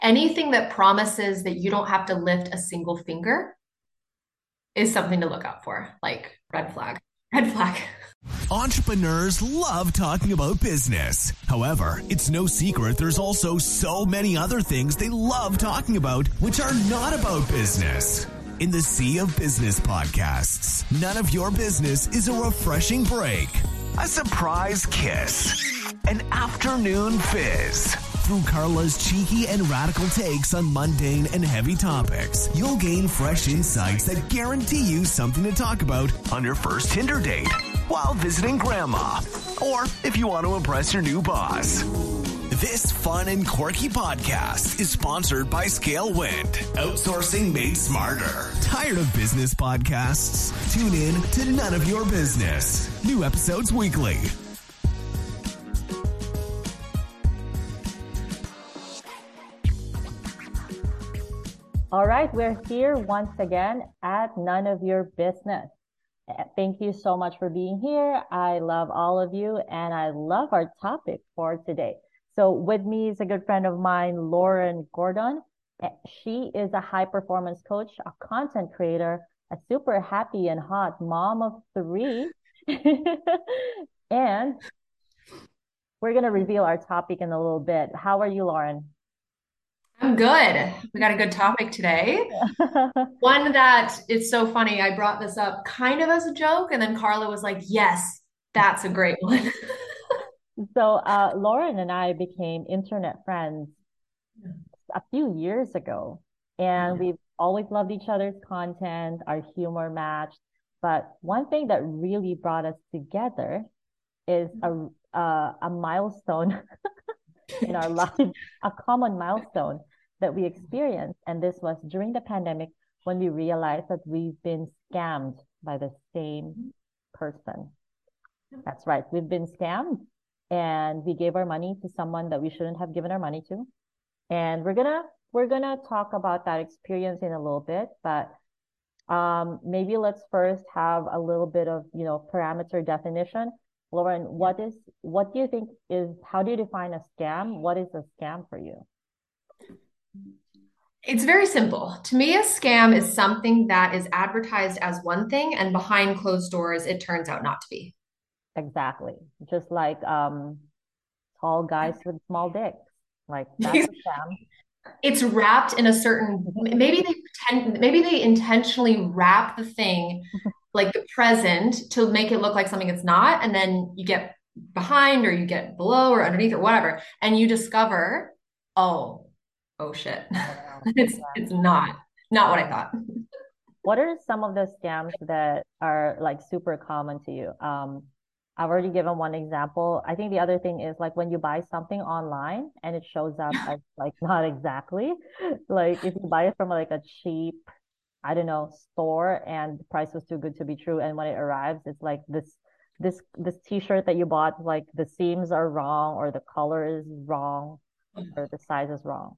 Anything that promises that you don't have to lift a single finger is something to look out for. Like red flag. Red flag. Entrepreneurs love talking about business. However, it's no secret there's also so many other things they love talking about which are not about business. In the sea of business podcasts, None of Your Business is a refreshing break, a surprise kiss, an afternoon fizz. Through Carla's cheeky and radical takes on mundane and heavy topics, you'll gain fresh insights that guarantee you something to talk about on your first Tinder date, while visiting grandma, or if you want to impress your new boss. This fun and quirky podcast is sponsored by Scalewind, outsourcing made smarter. Tired of business podcasts? Tune in to None of Your Business. New episodes weekly. All right, we're here once again at None of Your Business. Thank you so much for being here. I love all of you, and I love our topic for today. So with me is a good friend of mine, Lauren Gordon. She is a high performance coach, a content creator, a super happy and hot mom of 3. And we're going to reveal our topic in a little bit. How are you, Lauren? I'm good. We got a good topic today. One that it's so funny. I brought this up kind of as a joke, and then Carla was like, yes, that's a great one. So Lauren and I became internet friends a few years ago, and we've always loved each other's content, our humor matched. But one thing that really brought us together is a milestone in our life, a common milestone that we experienced. And this was during the pandemic when we realized that we've been scammed by the same person. That's right. We've been scammed, and we gave our money to someone that we shouldn't have given our money to. And we're gonna talk about that experience in a little bit, but maybe let's first have a little bit of, parameter definition. Lauren, what do you think how do you define a scam? What is a scam for you? It's very simple. To me, a scam is something that is advertised as one thing, and behind closed doors, it turns out not to be. Exactly. Just like tall guys with small dicks. Like that's a scam. It's wrapped in a certain, maybe they intentionally wrap the thing like the present to make it look like something it's not, and then you get behind or you get below or underneath or whatever, and you discover, oh, oh shit. Wow. It's not what I thought. What are some of the scams that are like super common to you? I've already given one example. I think the other thing is like when you buy something online and it shows up as like not exactly. Like if you buy it from like a cheap, I don't know, store and the price was too good to be true. And when it arrives, it's like this t-shirt that you bought, like the seams are wrong or the color is wrong or the size is wrong.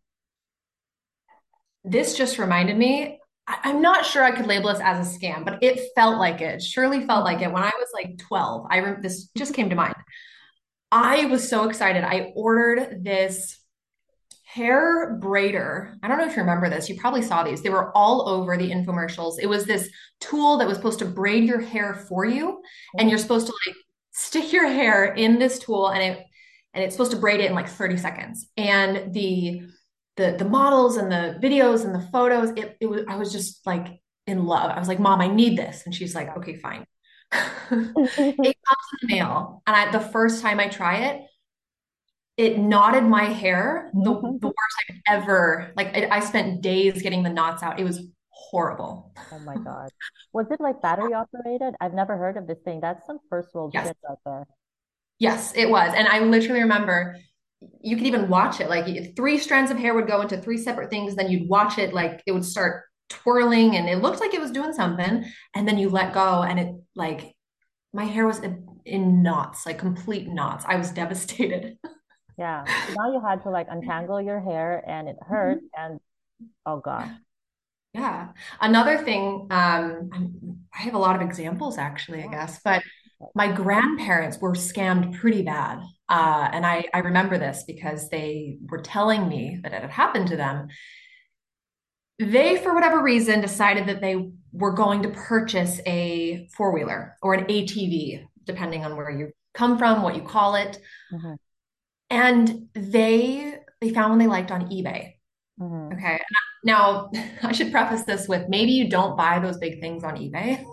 This just reminded me, I'm not sure I could label this as a scam, but it felt like it. Surely felt like it when I was like 12. This just came to mind. I was so excited. I ordered this hair braider. I don't know if you remember this. You probably saw these. They were all over the infomercials. It was this tool that was supposed to braid your hair for you, and you're supposed to like stick your hair in this tool, and it's supposed to braid it in like 30 seconds. And the models and the videos and the photos, it was I was just like in love. I was like, Mom, I need this. And she's like, okay, fine. It comes in the mail. And the first time I try it, it knotted my hair the worst I've ever, like I spent days getting the knots out. It was horrible. Oh my God. Was it like battery operated? I've never heard of this thing. That's some first world Yes. shit out there. Yes, it was. And I literally remember you could even watch it. Like 3 strands of hair would go into 3 separate things. Then you'd watch it, like it would start twirling and it looked like it was doing something. And then you let go and it like my hair was in knots, like complete knots. I was devastated. Yeah. So now you had to like untangle your hair and it hurt and oh gosh. Yeah. Another thing, I have a lot of examples actually, I Yeah. guess, but my grandparents were scammed pretty bad. And I remember this because they were telling me that it had happened to them. They, for whatever reason, decided that they were going to purchase a four-wheeler or an ATV, depending on where you come from, what you call it. Mm-hmm. And they found one they liked on eBay. Mm-hmm. Okay. Now, I should preface this with maybe you don't buy those big things on eBay,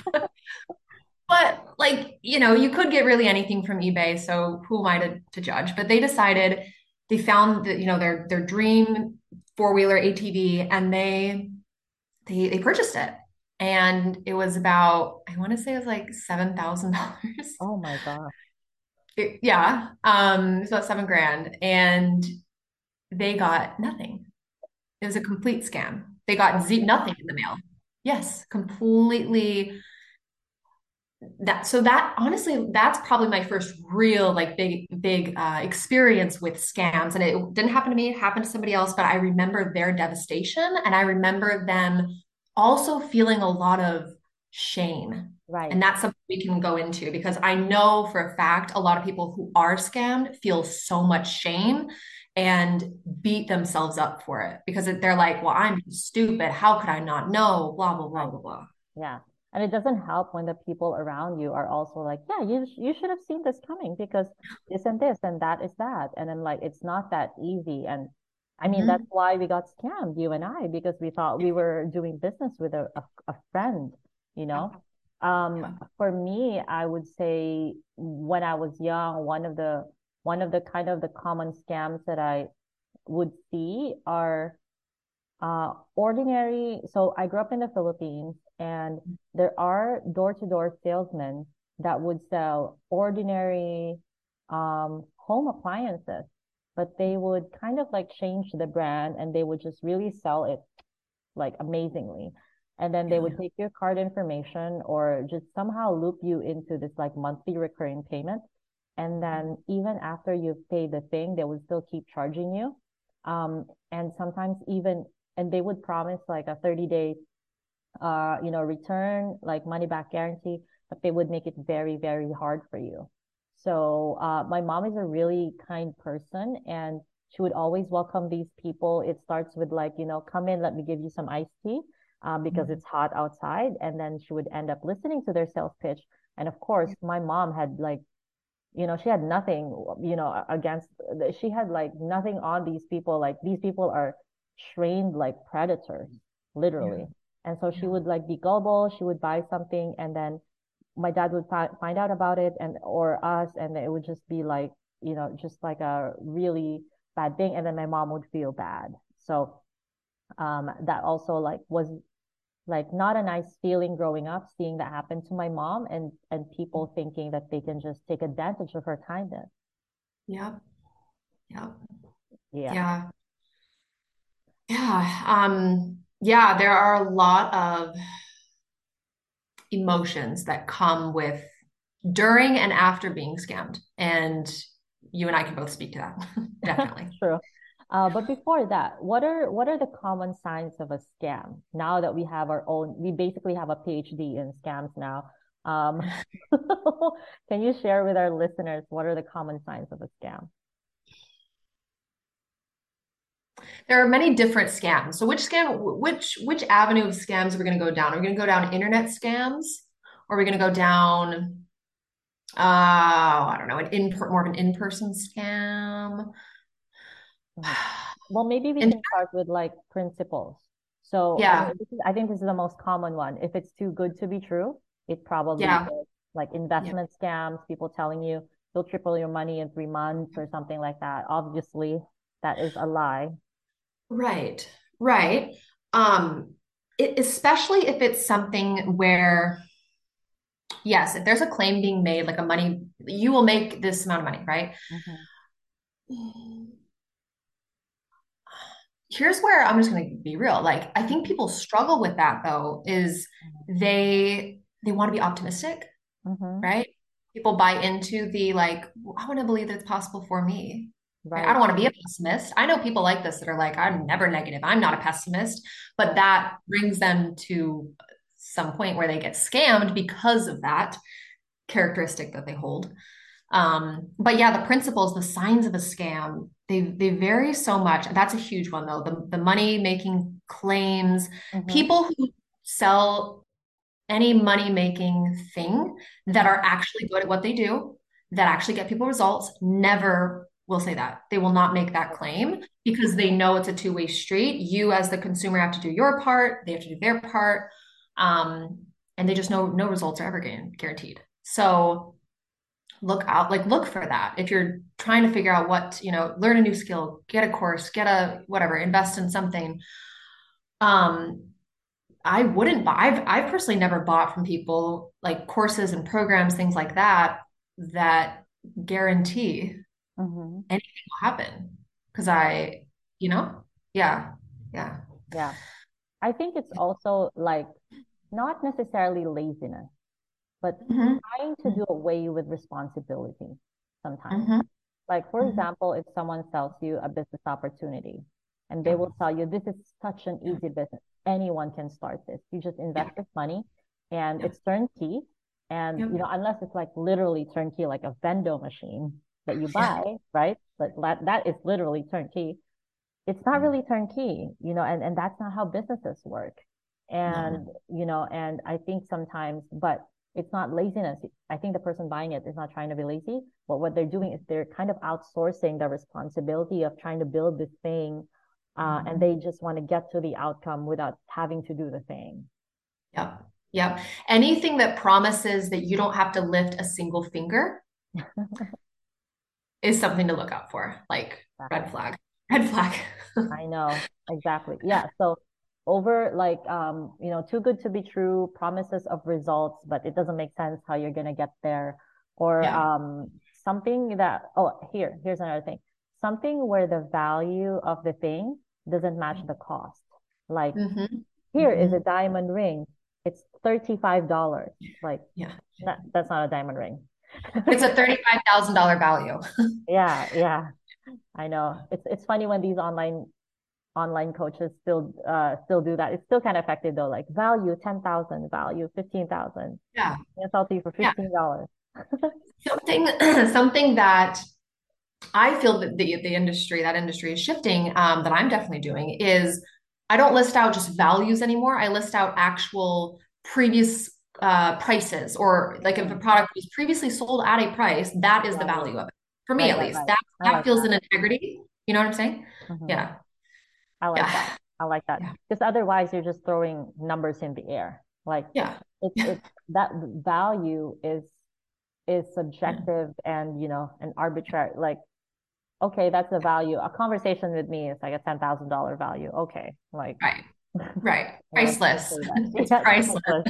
but like, you could get really anything from eBay. So who am I to judge? But they decided they found that, their dream four-wheeler ATV and they purchased it. And it was about, I want to say it was like $7,000. Oh my God. Yeah. It's about 7 grand. And they got nothing. It was a complete scam. They got nothing in the mail. Yes, completely. That honestly, that's probably my first real like big experience with scams. And it didn't happen to me, it happened to somebody else, but I remember their devastation and I remember them also feeling a lot of shame. Right. And that's something we can go into because I know for a fact a lot of people who are scammed feel so much shame and beat themselves up for it because they're like, well, I'm stupid. How could I not know? Blah, blah, blah, Right. blah, blah. Yeah. And it doesn't help when the people around you are also like, yeah, you should have seen this coming because this and that is that. And then like it's not that easy. And I mean, that's Mhm. why we got scammed, you and I, because we thought we were doing business with a friend, you Yeah. know? Yeah. For me, I would say when I was young, one of the kind of the common scams that I would see are ordinary. So I grew up in the Philippines, and there are door-to-door salesmen that would sell ordinary home appliances, but they would kind of like change the brand and they would just really sell it like amazingly. And then they Yeah. would take your card information or just somehow loop you into this like monthly recurring payment. And then even after you've paid the thing, they would still keep charging you. And sometimes even, and they would promise like a 30-day, return, like money back guarantee, but they would make it very, very hard for you. So, my mom is a really kind person and she would always welcome these people. It starts with like, come in, let me give you some iced tea, because Mhm. it's hot outside. And then she would end up listening to their sales pitch. And of course, my mom had like, she had nothing, against, she had like nothing on these people. Like these people are trained like predators, Yeah. literally. And so she Yeah. would like be gullible. She would buy something and then my dad would find out about it and or us, and it would just be like, just like a really bad thing. And then my mom would feel bad. So that also like was like not a nice feeling growing up, seeing that happen to my mom and people thinking that they can just take advantage of her kindness. Yeah. Yeah. Yeah. Yeah. Yeah. Yeah, there are a lot of emotions that come with during and after being scammed. And you and I can both speak to that. Definitely. True. But before that, what are the common signs of a scam? Now that we have our own, we basically have a PhD in scams now. Um, can you share with our listeners what are the common signs of a scam? There are many different scams. So which avenue of scams are we going to go down? Are we going to go down internet scams? Or are we going to go down I don't know, more of an in-person scam? Mhm. Well, maybe we And can start with like principles. So, I yeah, mean, I think this is the most common one. If it's too good to be true, it probably yeah, is. Like yeah. investment scams, people telling you they'll triple your money in 3 months or something like that. Obviously, that is a lie. Right, right. Um, especially if it's something where, yes, if there's a claim being made, like a money, you will make this amount of money, right? Hmm. Here's where I'm just going to be real. Like, I think people struggle with that though, is they want to be optimistic, Hmm. right? People buy into the like, I want to believe that it's possible for me. Right? I Right. don't want to be a pessimist. I know people like this that are like, I'm never negative. I'm not a pessimist. But Right. that brings them to some point where they get scammed because of that characteristic that they hold. But yeah, the principles, the signs of a scam, they vary so much. That's a huge one though. The money making claims, Mm-hmm. people who sell any money making thing that Mm-hmm. are actually good at what they do, that actually get people results, never will say that. They will not make that claim because they know it's a two-way street. You, as the consumer, have to do your part, they have to do their part. And they just know no results are ever guaranteed. So look out, like look for that. If you're trying to figure out what, learn a new skill, get a course, get a whatever, invest in something. Um, I wouldn't buy. I've personally never bought from people like courses and programs, things like that, that guarantee Mm-hmm. anything will happen. Because I, you know, yeah, yeah. Yeah. I think it's also like not necessarily laziness, but Hmm. trying to do away with responsibility sometimes. Hmm. Like, for Hmm. example, if someone sells you a business opportunity and they Yeah, will tell you, this is such an yeah, easy business. Anyone can start this. You just yeah, invest this money and yeah, it's turnkey. And, yeah, unless it's like literally turnkey, like a vendo machine that you yeah. buy, right? But that is literally turnkey. It's not really turnkey, and that's not how businesses work. No. And I think sometimes, but it's not laziness. I think the person buying it is not trying to be lazy, but what they're doing is they're kind of outsourcing the responsibility of trying to build this thing, and Mhm. they just want to get to the outcome without having to do the thing. Yep. Yep. Anything that promises that you don't have to lift a single finger is something to look out for. Like red Exactly. flag. Red flag. I know, exactly. Yeah. So over like too good to be true, promises of results, but it doesn't make sense how you're gonna get there. Or Yeah. something that here's another thing. Something where the value of the thing doesn't match the cost. Like Hmm. here is a Hmm. diamond ring. It's $35. Like Yeah. that's not a diamond ring. It's a $35,000 value. Yeah, yeah. I know. It's funny when these online coaches still do that. It's still kind of effective though, like value 10,000, value 15,000. Yeah. I'll sell to you for Yeah. $15. Something something that I feel that that industry is shifting, that I'm definitely doing is I don't list out just values anymore. I list out actual previous prices, or like if a Mm, product was previously sold at a price, that is the right, value of it. For me, right, at right, least, right. that I that like feels that. an integrity. You know what I'm saying? Hmm. Yeah. I like that. Yeah. I like that. Yeah. Because otherwise you're just throwing numbers in the air. Like Yeah. it's that value is Yeah. subjective and and arbitrary. Like, okay, that's the value. A conversation with me is like a $10,000 value. Okay. Like Right. Right. let's just Priceless. say that. It's Yeah, it's priceless. priceless.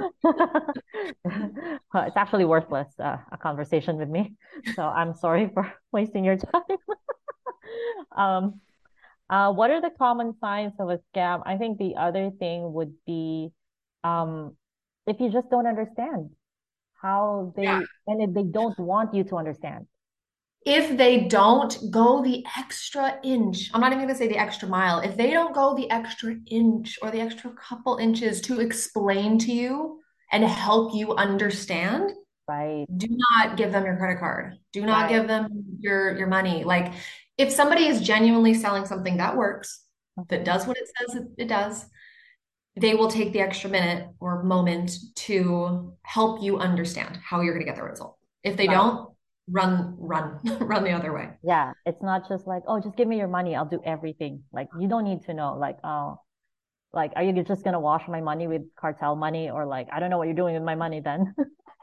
Well, it's actually worthless, a conversation with me. So I'm sorry for wasting your time. Um, what are the common signs of a scam? I think the other thing would be, um, if you just don't understand how Yeah. and if they don't want you to understand. If they don't go the extra inch, I'm not even going to say the extra mile, if they don't go the extra inch or the extra couple inches to explain to you and help you understand, Right, do not give them your credit card. Do not right. give them your money. Like if somebody is genuinely selling something that works, that Mhm. does what it says it does, they will take the extra minute or moment to help you understand how you're going to get the result. If they Right. don't, run, run the other way. Yeah, it's not just like, oh, just give me your money, I'll do everything. Like you don't need to know, like, oh, like, are you just gonna wash my money with cartel money, or like, I don't know what you're doing with my money then.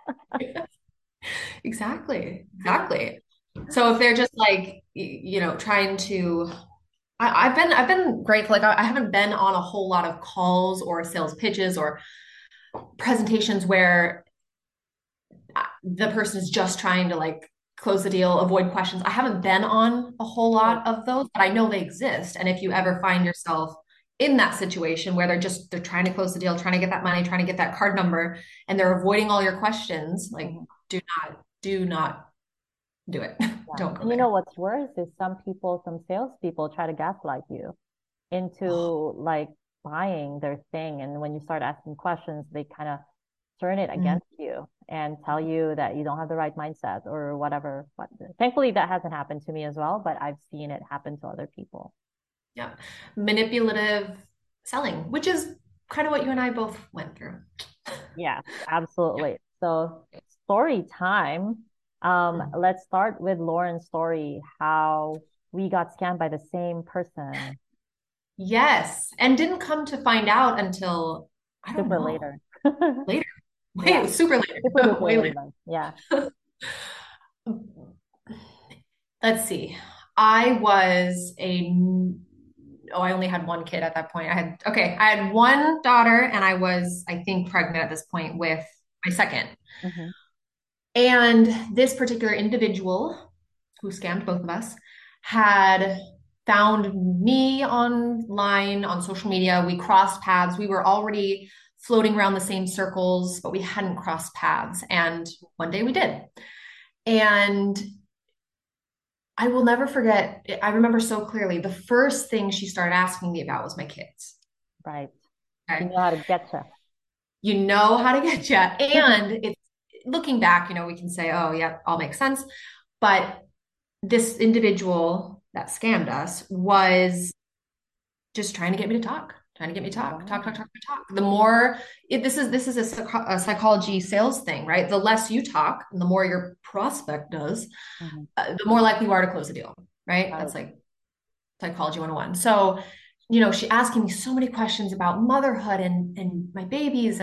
Exactly. Exactly. So if they're just like, trying to, I've been grateful. Like I haven't been on a whole lot of calls or sales pitches or presentations where the person is just trying to like close the deal, avoid questions. I haven't been on a whole Right. lot of those, but I know they exist. And if you ever find yourself in that situation where they're trying to close the deal, trying to get that money, trying to get that card number, and they're avoiding all your questions, like Mhm. do not do it. Yeah. Don't go And there. what's worse is some salespeople try to gaslight you Oh, into like buying their thing. And when you start asking questions, they kind of turn it mm, against you. and tell you that you don't have the right mindset or whatever. But thankfully, that hasn't happened to me as well, but I've seen it happen to other people. Yeah. Manipulative selling, which is kind of what you and I both went through. Yes, Yeah. absolutely. So, story time. Let's start with Lauren's story, how we got scammed by the same person Yes. And didn't come to find out until, I don't super know, later. later. Yeah, Way super later. super duper Way later. later. Yeah. Let's see. I was a, oh, I only had one kid at that point. I had one daughter and I was, I think, pregnant at this point with my second. Hmm. And this particular individual who scammed both of us had found me online on social media. We crossed paths. We were already floating around the same circles, but we hadn't crossed paths. And one day we did. And I will never forget, I remember so clearly the first thing she started asking me about was my kids. Right. You Okay. know how to get you. You know how to get you. And it's looking back, we can say, oh, yeah, all makes sense. But this individual that scammed us was just trying to get me to talk, trying to get me to Wow. talk. The more this is a psychology sales thing, right? The less you talk, and the more your prospect does, Hmm. the more likely you are to close a deal, right? Right. That's like psychology 101. So, she asking me so many questions about motherhood and my babies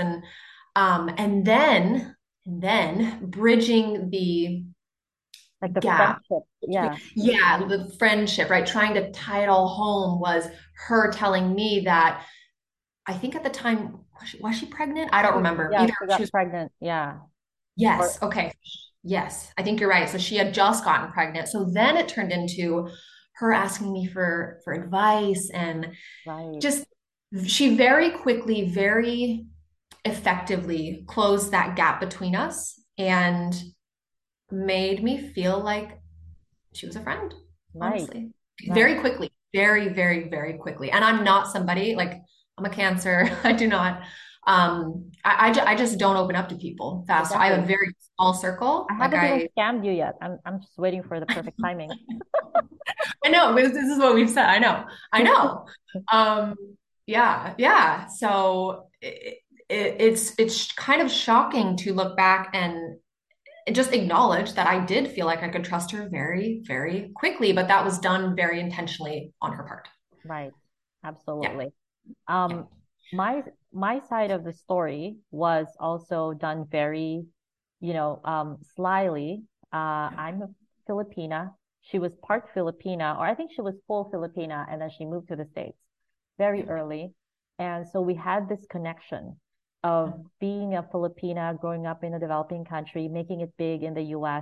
and then bridging the Like the gap. friendship. Yeah. Yeah, the friendship, right? Trying to tie it all home was her telling me that I think at the time, was she pregnant? I don't remember. Yeah, Either she she got was, pregnant. Yeah. Or yes, okay. Yes, I think you're right. So she had just gotten pregnant. So then it turned into her asking me for advice and right. just she very quickly, very effectively closed that gap between us and made me feel like she was a friend, Right. honestly. Right. Very quickly, very, very, very quickly. And I'm not somebody like I'm a Cancer. I do not. I just don't open up to people fast. I have a Exactly. very small I circle. Like haven't even scammed you yet. I'm just waiting for the perfect timing. I know this is what we've said. I know. Um, yeah, yeah. So it's kind of shocking to look back and just acknowledge that I did feel like I could trust her very, very quickly, but that was done very intentionally on her part. Right. Yeah, Absolutely. yeah. Um, my side of the story was also done very, slyly. I'm a Filipina. She was part Filipina, or I think she was full Filipina, and then she moved to the States very Yeah. early. And so we had this connection of being a Filipina, growing up in a developing country, making it big in the US,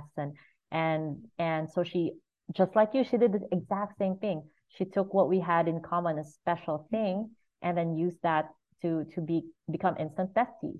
and so she, just like you, she did the exact same thing. She took what we had in common, a special thing, and then used that to become instant besties.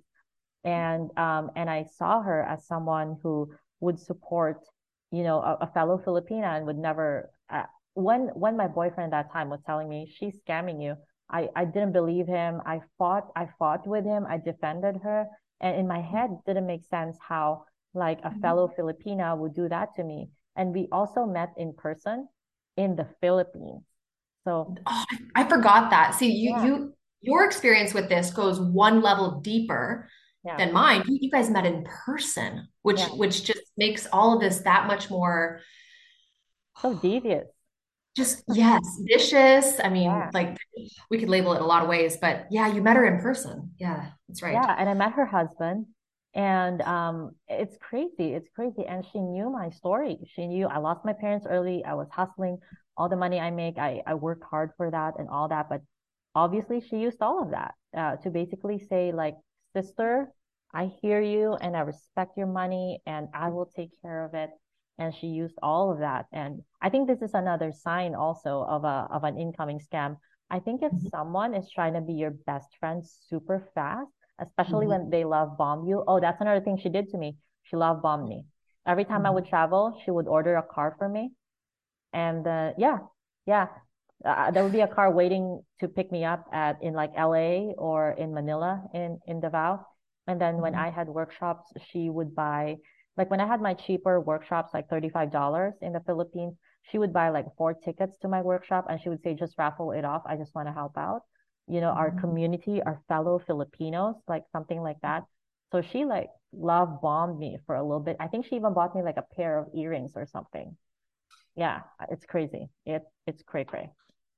And I saw her as someone who would support, a fellow Filipina and would never. When my boyfriend at that time was telling me she's scamming you, I didn't believe him. I fought with him. I defended her, and in my head, it didn't make sense how like a fellow Filipina would do that to me. And we also met in person in the Philippines. So Oh, I forgot that. See, yeah, your experience with this goes one level deeper yeah, than mine. You guys met in person, which yeah. which just makes all of this that much more So devious. just yes, vicious. I mean, Yeah. like we could label it a lot of ways, but yeah, you met her in person. Yeah, that's right. Yeah, and I met her husband, and it's crazy. It's crazy. And she knew my story. She knew I lost my parents early. I was hustling all the money I make. I work hard for that and all that. But obviously, she used all of that to basically say, like, sister, I hear you and I respect your money and I will take care of it. And she used all of that. And I think this is another sign also of an incoming scam. I think if someone is trying to be your best friend super fast, especially Mhm. when they love bomb you. Oh, that's another thing she did to me. She love bombed me. Every time I would travel, she would order a car for me. And yeah, yeah, there would be a car waiting to pick me up at in like LA or in Manila in Davao. And then when Mhm. I had workshops, she would buy, like when I had my cheaper workshops, like $35 in the Philippines, she would buy like 4 tickets to my workshop and she would say, just raffle it off. I just want to help out. Our Mhm. community, our fellow Filipinos, like something like that. So she like love bombed me for a little bit. I think she even bought me like a pair of earrings or something. Yeah, it's crazy. It's cray cray.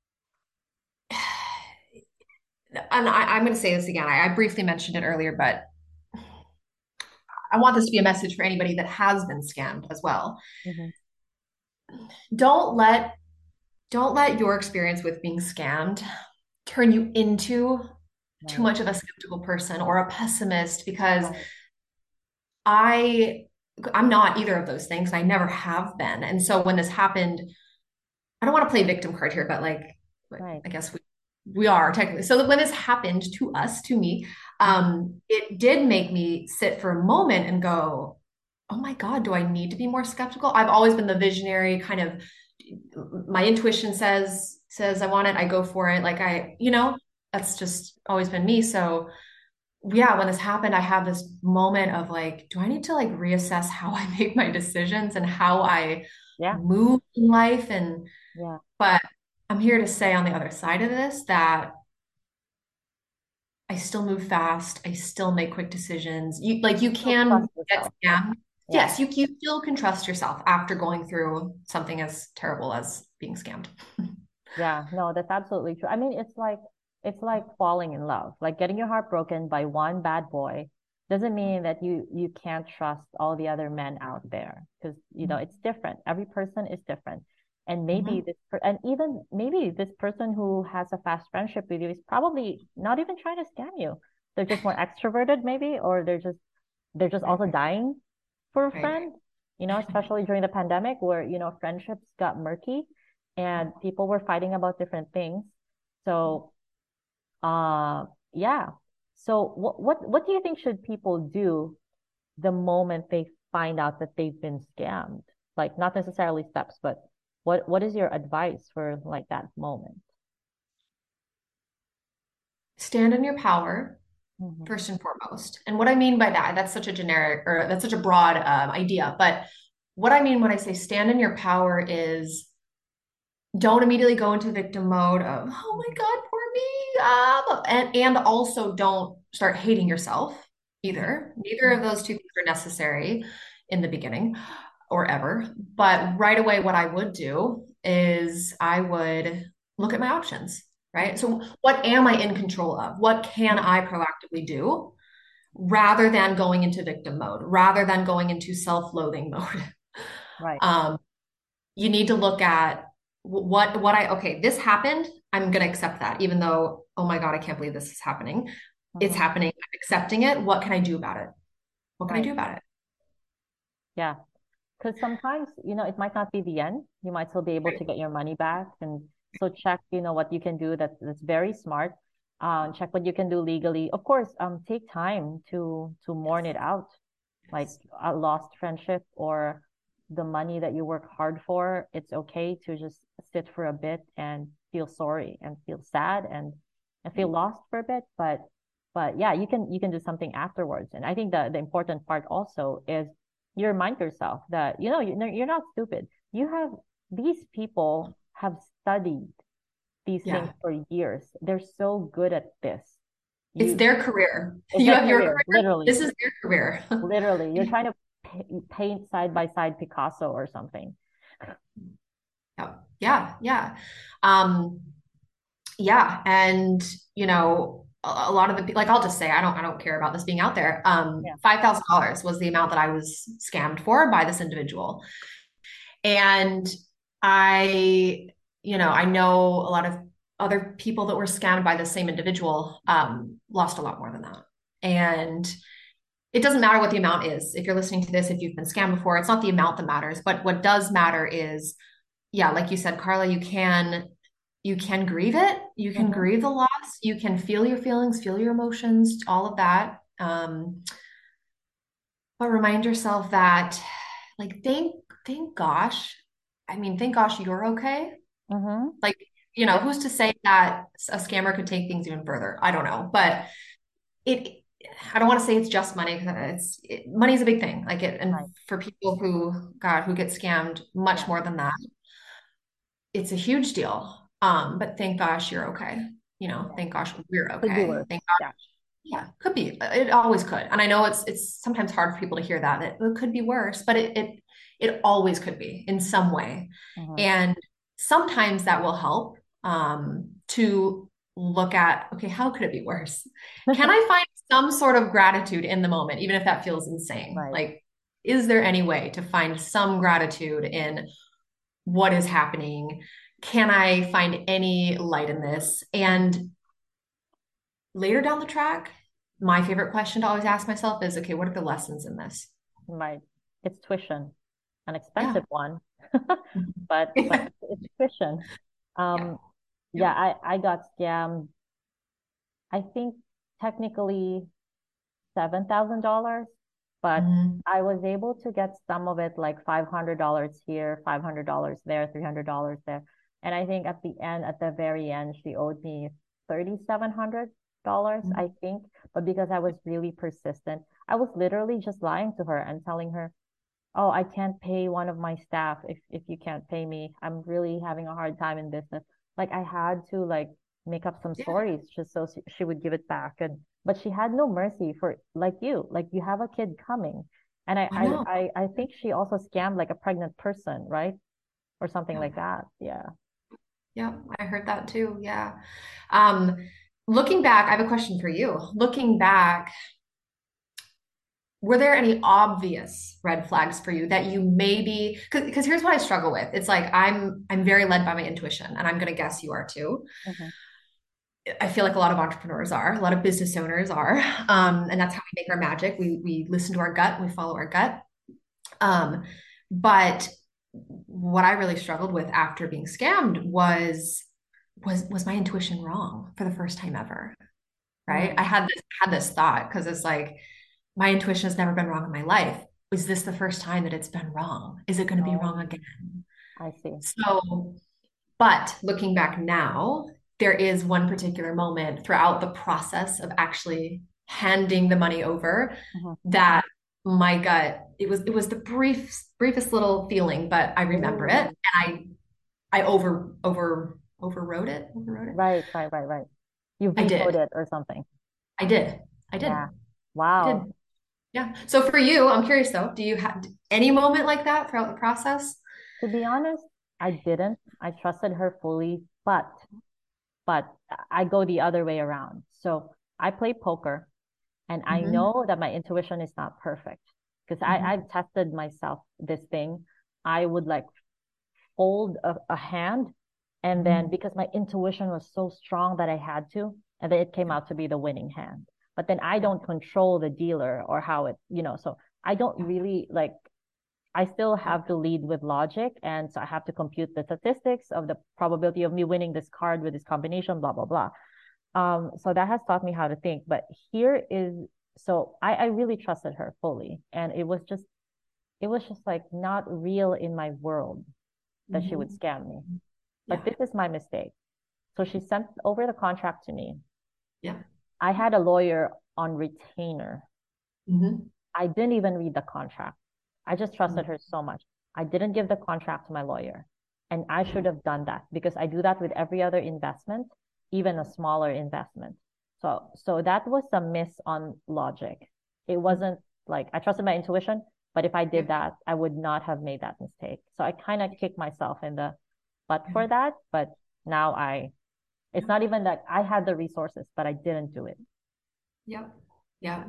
And I'm going to say this again. I briefly mentioned it earlier, but I want this to be a message for anybody that has been scammed as well. Hmm. Don't let don't let your experience with being scammed turn you into too Right, much of a skeptical person or a pessimist because right, I I'm not either of those things. I never have been. And so when this happened, I don't want to play victim card here, but like right. I guess we are technically. So when this happened to us, to me, Hmm. it did make me sit for a moment and go, oh my God, do I need to be more skeptical? I've always been the visionary kind of my intuition says I want it, I go for it. Like that's just always been me. So yeah, when this happened, I had this moment of like, do I need to like reassess how I make my decisions and how I Yeah, move in life? yeah. But I'm here to say on the other side of this that I still move fast. I still make quick decisions. You Still trust can get yourself. scammed. Yeah. Yes, you still can trust yourself after going through something as terrible as being scammed. Yeah, no, that's absolutely true. I mean, it's like falling in love. Like getting your heart broken by one bad boy doesn't mean that you can't trust all the other men out there because it's different. Every person is different. And maybe Mhm. and even maybe this person who has a fast friendship with you is probably not even trying to scam you. They're just more extroverted maybe, or they're just Right, also dying for a right. friend, especially during the pandemic where, friendships got murky and people were fighting about different things. So, uh, yeah. So what do you think should people do the moment they find out that they've been scammed? Like not necessarily steps, but what is your advice for like that moment? Stand in your power Hmm. first and foremost. And what I mean by that, that's such a generic or that's such a broad idea. But what I mean when I say stand in your power is don't immediately go into victim mode of, oh my Hmm. God, poor me. And also don't start hating yourself Hmm. either. Neither of those two things are necessary in the beginning or ever. But right away, what I would do is I would look at my options, right? Hmm. So what am I in control of? What can Hmm. I proactively do rather than going into victim mode, rather than going into self-loathing mode? Right. Um, you need to look at what I okay, this happened. I'm gonna accept that, even though, oh my God, I can't believe this is happening. It's Hmm. happening. I'm accepting it. What can I do about it? What can I Right. do about it? Yeah. Because sometimes, it might not be the end. You might still be able to get your money back. And so check, what you can do that's very smart. Check what you can do legally. Of course, take time to mourn it out, like Yes. a lost friendship or the money that you work hard for. It's okay to just sit for a bit and feel sorry and feel sad and feel lost for a bit. But yeah, you can do something afterwards. And I think the important part also is you remind yourself that you're not stupid. These people have studied these things Yeah. for years. They're so good at this. It's You their career. It's You their have your career, career. literally. This is their career. Literally. You're trying to paint side by side Picasso or something. Yeah. Yeah. Yeah. Um, yeah. And a lot of the like I'll just say I don't care about this being out there. Yeah. $5,000 was the amount that I was scammed for by this individual. And I, I know a lot of other people that were scammed by the same individual lost a lot more than that. And it doesn't matter what the amount is. If you're listening to this, if you've been scammed before, it's not the amount that matters. But what does matter is, yeah, like you said, Carla, you can grieve it. You can Hmm. grieve the loss. You can feel your feelings, feel your emotions, all of that. But remind yourself that, like, thank gosh. I mean, thank gosh you're okay. Hmm. Like, Yep. who's to say that a scammer could take things even further? I don't know, but it. I don't want to say it's just money because money is a big thing. Like it, Right. and for people who, God, who get scammed much Yeah. more than that, it's a huge deal. But thank gosh you're okay. Yeah. Thank gosh we're Could be okay. worse. Thank Yeah. gosh. Yeah, could be. It always could. And I know it's sometimes hard for people to hear that it could be worse, but it always could be in some way. Hmm. And sometimes that will help to look at, okay, how could it be worse? Can I find some sort of gratitude in the moment, even if that feels insane? Right. Like, is there any way to find some gratitude in what is happening? Can I find any light in this? And later down the track, my favorite question to always ask myself is, okay, what are the lessons in this? Right. It's tuition, an Yeah. expensive one, but Yeah. it's tuition. Yeah. Um, yeah, Yep. I got scammed. I think technically $7,000, but Mhm. I was able to get some of it like $500 here, $500 there, $300 there. And I think at the end, at the very end, she owed me $3,700, I think. But because I was really persistent, I was literally just lying to her and telling her, oh, I can't pay one of my staff if you can't pay me. I'm really having a hard time in business. Like I had to like make up some Yeah, stories just so she would give it back. And but she had no mercy for like you have a kid coming. And I know. I think she also scammed like a pregnant person, right? Or something Yeah. like that. Yeah. Yeah, I heard that too. Yeah. Um, Looking back, I have a question for you. Looking back, were there any obvious red flags for you that you maybe because here's what I struggle with. It's like I'm very led by my intuition, and I'm gonna guess you are too. Hmm. I feel like a lot of entrepreneurs are, a lot of business owners are. And that's how we make our magic. We listen to our gut and we follow our gut. Um, but what I really struggled with after being scammed was my intuition wrong for the first time ever, right? I Mm, had this thought because it's like my intuition has never been wrong in my life. Is this the first time that it's been wrong? Is it going to be wrong oh, again? I see. So, but looking back now, there is one particular moment throughout the process of actually handing the money over Hmm. that my gut, it was the briefest little feeling, but I remember it Oh, and I overrode it. right, right, right, right. You I vetoed did. it or something. I did. I did. Yeah. I did. Wow. Yeah. So for you, I'm curious though, do you have any moment like that throughout the process? To be honest, I didn't. I trusted her fully, but I go the other way around. So I play poker and I Hmm. know that my intuition is not perfect because Hmm. I've tested myself this thing. I would like fold a hand and then Hmm. because my intuition was so strong that I had to, and then it came out to be the winning hand. But then I Yeah. don't control the dealer or how so I don't Yeah. really like I still Yeah. have to lead with logic. And so I have to compute the statistics of the probability of me winning this card with this combination, blah, blah, blah. So that has taught me how to think. But here is so I really trusted her fully. And it was just like not real in my world that she would Hmm. scam me. But Yeah. this is my mistake. So she sent over the contract to me. Yeah. I had a lawyer on retainer. Hmm. I didn't even read the contract. I just trusted Hmm. her so much. I didn't give the contract to my lawyer. And I should have done that because I do that with every other investment, even a smaller investment. So that was a miss on logic. It wasn't like I trusted my intuition, but if I did Yep. that, I would not have made that mistake. So I kind of kicked myself in the butt Yeah. for that. But now it's Yep. not even that I had the resources, but I didn't do it. Yep. Yeah.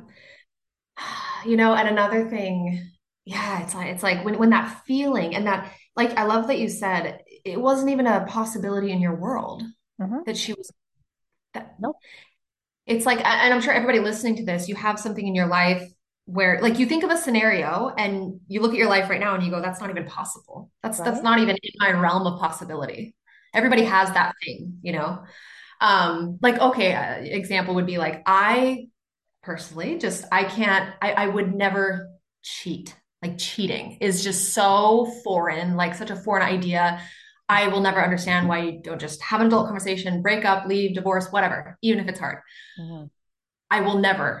And another thing, yeah, it's like when that feeling and that like I love that you said it wasn't even a possibility in your world Hmm. that she was that Nope. it's like and I'm sure everybody listening to this, you have something in your life where like you think of a scenario and you look at your life right now and you go, that's not even possible. That's Right? not even in my realm of possibility. Everybody Right. has that thing. Like okay, example would be like I personally just I can't I would never cheat. Like cheating is just so foreign, like such a foreign idea. I will never understand why you don't just have an adult conversation, break up, leave, divorce, whatever, even if it's hard. Hmm. I will never.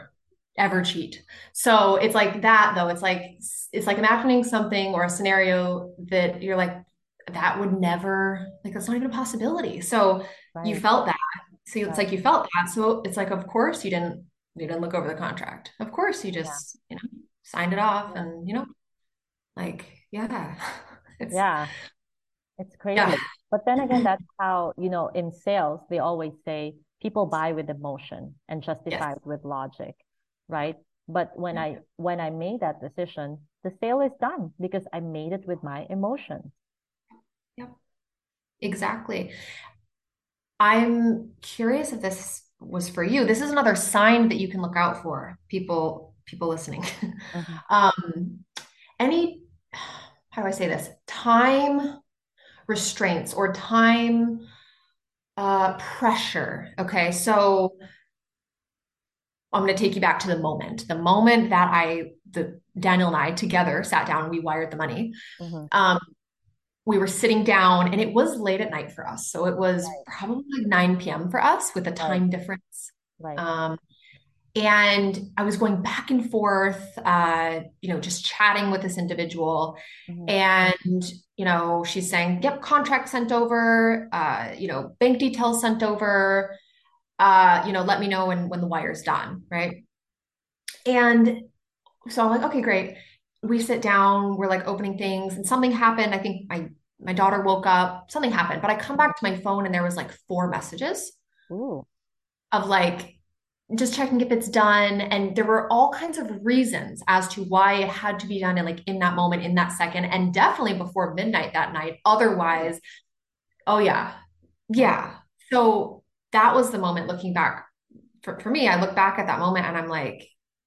ever cheat. So it's like that though. It's like imagining something or a scenario that you're like, that would never, like that's not even a possibility. So you Right. felt that. So it's Right. like you felt that. So it's like, of course you didn't look over the contract. Of course you Yeah. just, signed it off Yeah. and like, yeah. It's Yeah. It's yeah. crazy. But then again, that's how, in sales, they always say people buy with emotion and Yes. justify it with logic, right? But when Yeah. I made that decision, the sale is done because I made it with my emotions. Yeah. Exactly. I'm curious if this was for you. This is another sign that you can look out for, people listening. Mhm. Um, any, how do I say this? Time restraints or time pressure. Okay, so I'm going to take you back to the moment. The moment that the Daniel and I together sat down, we wired the money. Mhm. Um, we were sitting down, and it was late at night for us. So it was Right, probably like 9 p.m. for us with a right, time difference. right. Um, and I was going back and forth, just chatting with this individual. Mhm. And, she's saying, yep, contract sent over, bank details sent over, let me know when the wire's done, right? And so I'm like, okay, great. We sit down, we're like opening things, and something happened. I think my daughter woke up, something happened, but I come back to my phone and there was like four messages Ooh, of like just checking if it's done. And there were all kinds of reasons as to why it had to be done in that moment, in that second, and definitely before midnight that night. oh, Otherwise, oh yeah. wow, Yeah. So that was the moment looking back for me. I look back at that moment and I'm like,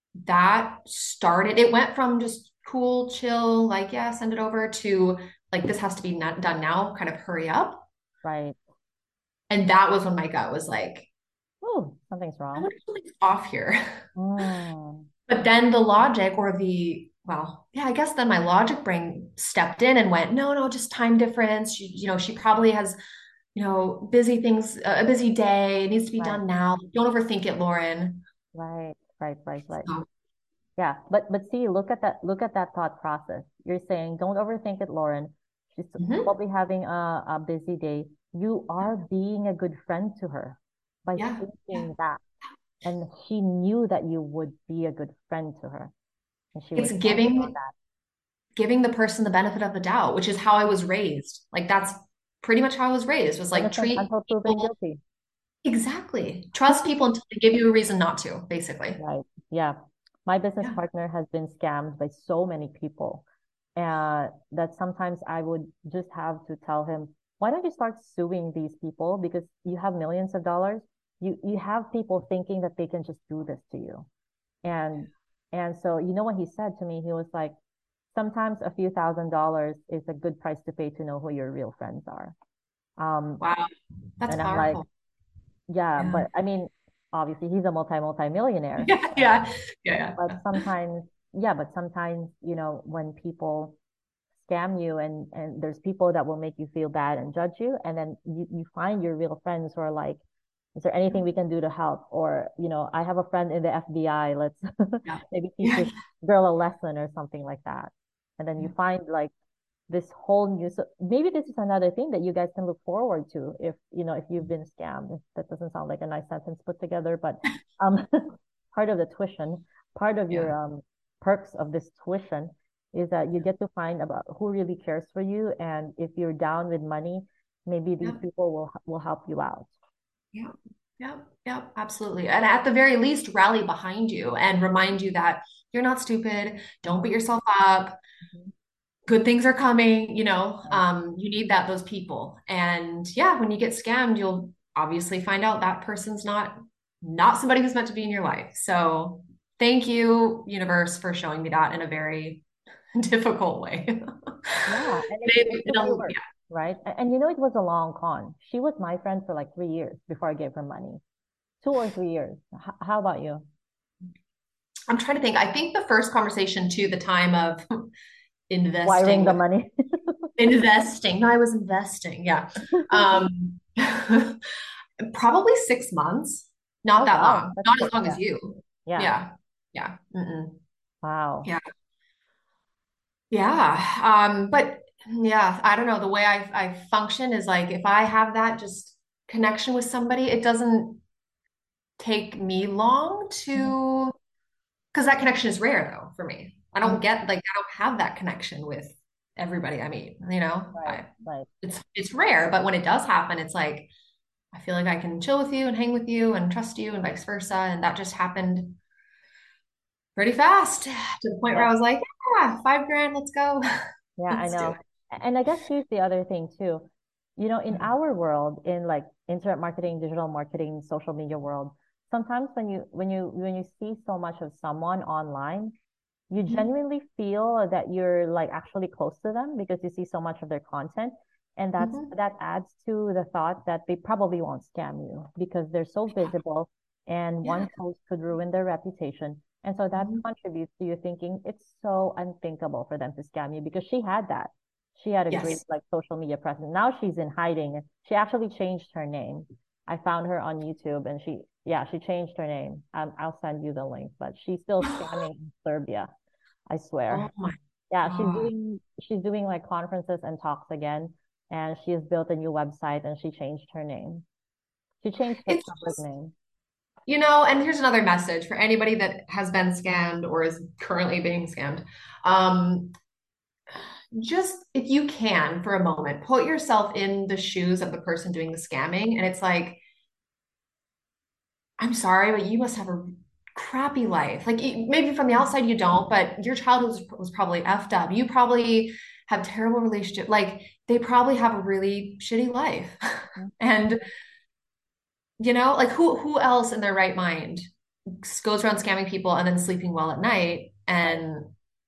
it went from just cool, chill, like, yeah, send it over to like, this has to be not done now, kind of hurry up. right. And that was when my gut was like, Ooh, something's I wrong. wonder something's off here. Mm, But then the logic or well, yeah, I guess then my logic brain stepped in and went, no, no, just time difference. She probably has, busy things, a busy day. It needs to be right, done now. Don't overthink it, Lauren. right, right, right, right. So, Yeah, but see, look at that thought process. You're saying, don't overthink it, Lauren. She's mhm. probably having a busy day. You are being a good friend to her by Yeah, yeah. thinking that. And she knew that you would be a good friend to her. And she was It's counting on giving that. giving the person the benefit of the doubt, which is how I was raised. Like that's pretty much how I was raised, was like Innocent treat until proven people guilty. exactly. Trust people until they give you a reason not to, basically. Right. Yeah. My business Yeah. partner has been scammed by so many people. That sometimes I would just have to tell him, why don't you start suing these people? Because you have millions of dollars. You have people thinking that they can just do this to you. And and so what he said to me, he was like, sometimes a few $1,000s is a good price to pay to know who your real friends are. Um, Wow. That's and I'm like, powerful. yeah, Yeah. but I mean, obviously he's a multi-millionaire. Yeah. Yeah. Yeah. But sometimes, yeah, but sometimes, when people scam you and there's people that will make you feel bad and judge you, and then you find your real friends who are like, is there anything we can do to help? Or, I have a friend in the FBI. Let's Yeah. maybe teach Yeah. this girl a lesson or something like that. And then you Yeah. find like this whole new, so maybe this is another thing that you guys can look forward to if, if you've been scammed. That doesn't sound like a nice sentence put together, but um, part of the tuition, part of your Yeah. perks of this tuition is that you get to find about who really cares for you. And if you're down with money, maybe these Yeah. people will help you out. Yeah. Yeah. Yeah. Absolutely. And at the very least, rally behind you and remind you that you're not stupid. Don't beat Mhm, yourself up. mhm. Good things are coming, Right. you need those people. And yeah, when you get scammed, you'll obviously find out that person's not somebody who's meant to be in your life. So thank you, universe, for showing me that in a very difficult way. Yeah, and it It, took you it'll, work, right? And it was a long con. She was my friend for like 3 years before I gave her money. 2 or 3 years. How about you? I'm trying to think. I think the first conversation to the time of Wiring investing the with money. investing. No, I was investing. Yeah. Um, probably 6 months. Not Oh that wow, long. that's Not quick. as long Yeah, as you. yeah, Yeah. Yeah. Mm-mm. Wow. Yeah. Yeah. But yeah, I don't know. The way I function is like if I have that just connection with somebody, it doesn't take me long Mhm. to, because that connection is rare though for me. I don't Mhm. get like I don't have that connection with everybody I meet, you know? Right, I right. it's rare, but when it does happen, it's like I feel like I can chill with you and hang with you and trust you and vice versa. And that just happened pretty fast to the point where Yeah, I was like, yeah, 5 grand, let's go. yeah, I Let's do know. it. And I guess here's the other thing too. You know, in Mhm. our world, in like internet marketing, digital marketing, social media world, sometimes when you see so much of someone online, you Mhm. genuinely feel that you're like actually close to them because you see so much of their content. And Mhm. that adds to the thought that they probably won't scam you because they're so visible and Yeah. one post could ruin their reputation. And so that Mhm. contributes to you thinking it's so unthinkable for them to scam you because she had that. She had a great Yes. like social media presence. Now she's in hiding. She actually changed her name. I found her on YouTube and yeah, she changed her name. I'll send you the link, but she's still scamming in Serbia. I Oh swear. my Yeah, God. she's doing like conferences and talks again, and she has built a new website and she changed her name. She changed her It's public just, name. and here's another message for anybody that has been scammed or is currently being scammed. Um, just if you can for a moment, put yourself in the shoes of the person doing the scamming. And it's like, I'm sorry, but you must have a crappy life. Like maybe from the outside you don't, but your childhood was probably effed up. You probably have terrible relationship. Like they probably have a really shitty life. Mhm. And like who else in their right mind goes around scamming people and then sleeping well at night? Right. And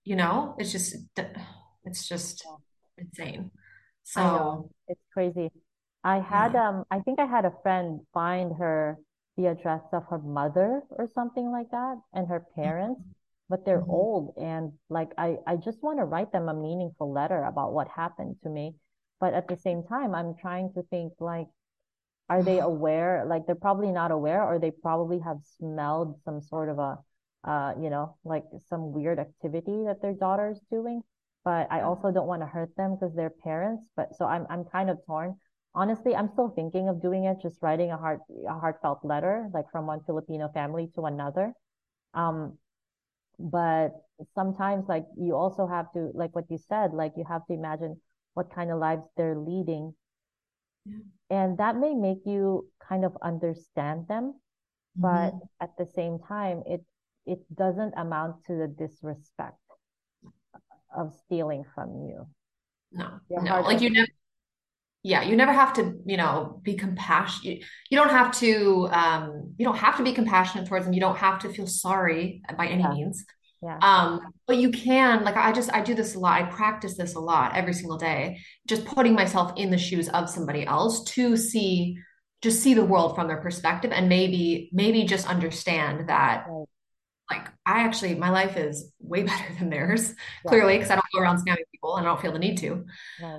it's just Yeah. insane. I know. So It's crazy. yeah. I think I had a friend find her the address of her mother or something like that and her parents, but they're Mhm. old and like I just want to write them a meaningful letter about what happened to me. But at the same time, I'm trying to think like, are they aware? Like they're probably not aware, or they probably have smelled some sort of a, like some weird activity that their daughter's doing. But I also don't want to hurt them because they're parents. But so I'm kind of torn. Honestly, I'm still thinking of doing it, just writing a heartfelt letter, like from one Filipino family to another. Um, but sometimes like you also have to, like what you said, like you have to imagine what kind of lives they're leading Yeah. and that may make you kind of understand them, but Mhm. at the same time, it doesn't amount to the disrespect of stealing from you. No, Your no. heart Like was yeah, you never have to, be compassionate. You don't have to be compassionate towards them. You don't have to feel sorry by any yeah, means. yeah, But you can, like I do this a lot. I practice this a lot every single day, just putting myself in the shoes of somebody else to just see the world from their perspective and maybe just understand that right, like my life is way better than theirs, yeah, clearly, because I don't go around scamming people and I don't feel the need to. right.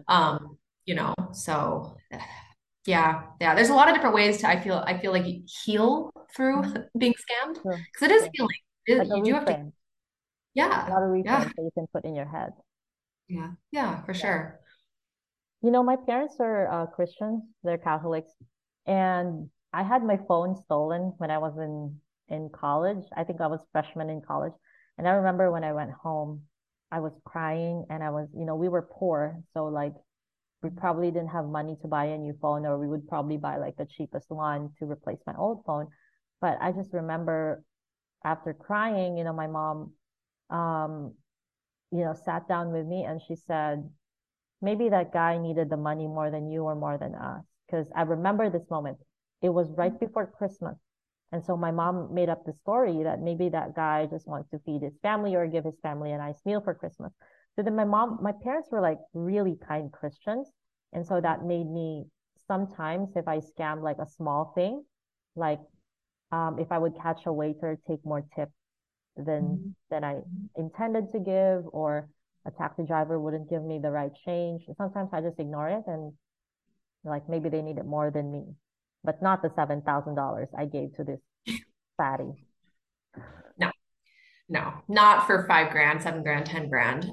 So yeah, there's a lot of different ways to I feel like you heal through Mhm. being scammed True, because it is true. healing. Like a You do have to, reframe, a yeah, lot of yeah, reframes that you can put in your head. yeah, for Yeah. sure. You know, my parents are Christians, they're Catholics, and I had my phone stolen when I was in college. I think I was freshman in college. And I remember when I went home, I was crying and we were poor, so like we probably didn't have money to buy a new phone or we would probably buy like the cheapest one to replace my old phone. But I just remember after crying, my mom um, sat down with me and she said, maybe that guy needed the money more than you or more than us. Because I remember this moment. It was right before Christmas. And so my mom made up the story that maybe that guy just wants to feed his family or give his family a nice meal for Christmas. So then my parents were like really kind Christians. And so that made me sometimes if I scam like a small thing, like if I would catch a waiter, take more tips than Mhm. I intended to give, or a taxi driver wouldn't give me the right change. Sometimes I just ignore it and like maybe they need it more than me, but not the $7,000 I gave to this fatty. No. No, not for 5 grand, 7 grand, 10 grand.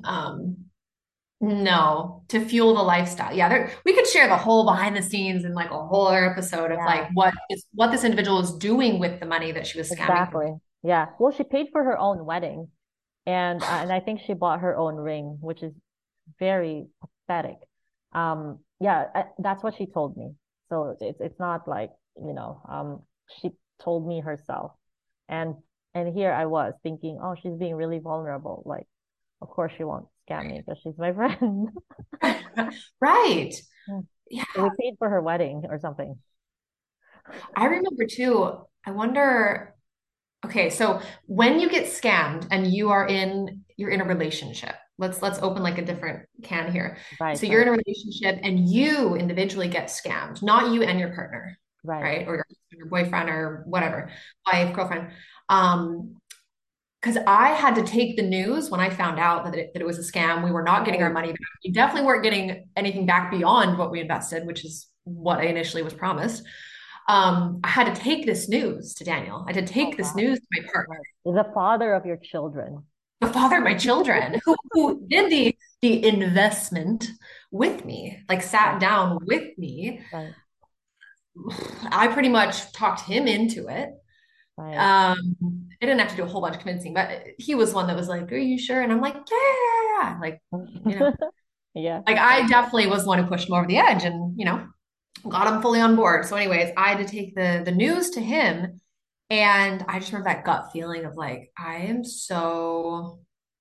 No, to fuel the lifestyle. Yeah, we could share the whole behind the scenes and like a whole other episode of Yeah, like what this individual is doing with the money that she was scamming from. exactly. Yeah. Well, she paid for her own wedding, and I think she bought her own ring, which is very pathetic. Yeah, that's what she told me. So it's not like, she told me herself. And and here I was thinking, oh, she's being really vulnerable. Like, of course she won't scam me because she's my friend. Right. Yeah. Yeah. So we paid for her wedding or something. I remember too. I wonder, okay, so when you get scammed and you're in a relationship, let's open like a different can here. Right, So you're right, in a relationship and you individually get scammed, not you and your partner, right. right? Or your boyfriend or whatever, wife, girlfriend. Um, because I had to take the news when I found out that it was a scam. We were not getting our Right. money back. We definitely weren't getting anything back beyond what we invested, which is what I initially was promised. I had to take this news to Daniel. I had to Oh take this God. news to my partner, Right. The father of your children. the father of my children, who did the investment with me, like Right, sat down with me. right, I pretty much talked him into it. right. Um, I didn't have to do a whole bunch of convincing, but he was one that was like, "Are you sure?" And I'm like, "Yeah, yeah, yeah, yeah." Like, Yeah. like I definitely was the one who pushed him over the edge, and got him fully on board. So, anyways, I had to take the news to him, and I just remember that gut feeling of like, I am so,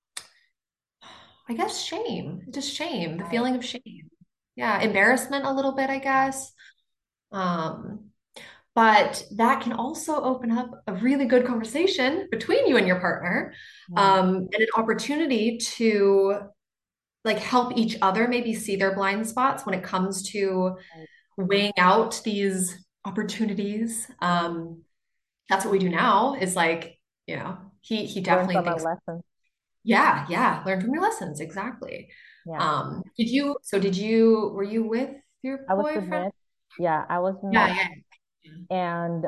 I guess, shame, just shame, the Right. feeling of shame. Yeah, embarrassment a little bit, I guess. Um, but that can also open up a really good conversation between you and your partner, Right. and an opportunity to like help each other maybe see their blind spots when it comes to Right. weighing out these opportunities. Right. That's what we do now is like, he Learn definitely from our thinks, lessons. yeah, yeah, learn from your lessons. Exactly. Yeah. Were you with your I was with boyfriend? Mitch. Yeah, I was Yeah, Mitch. yeah. And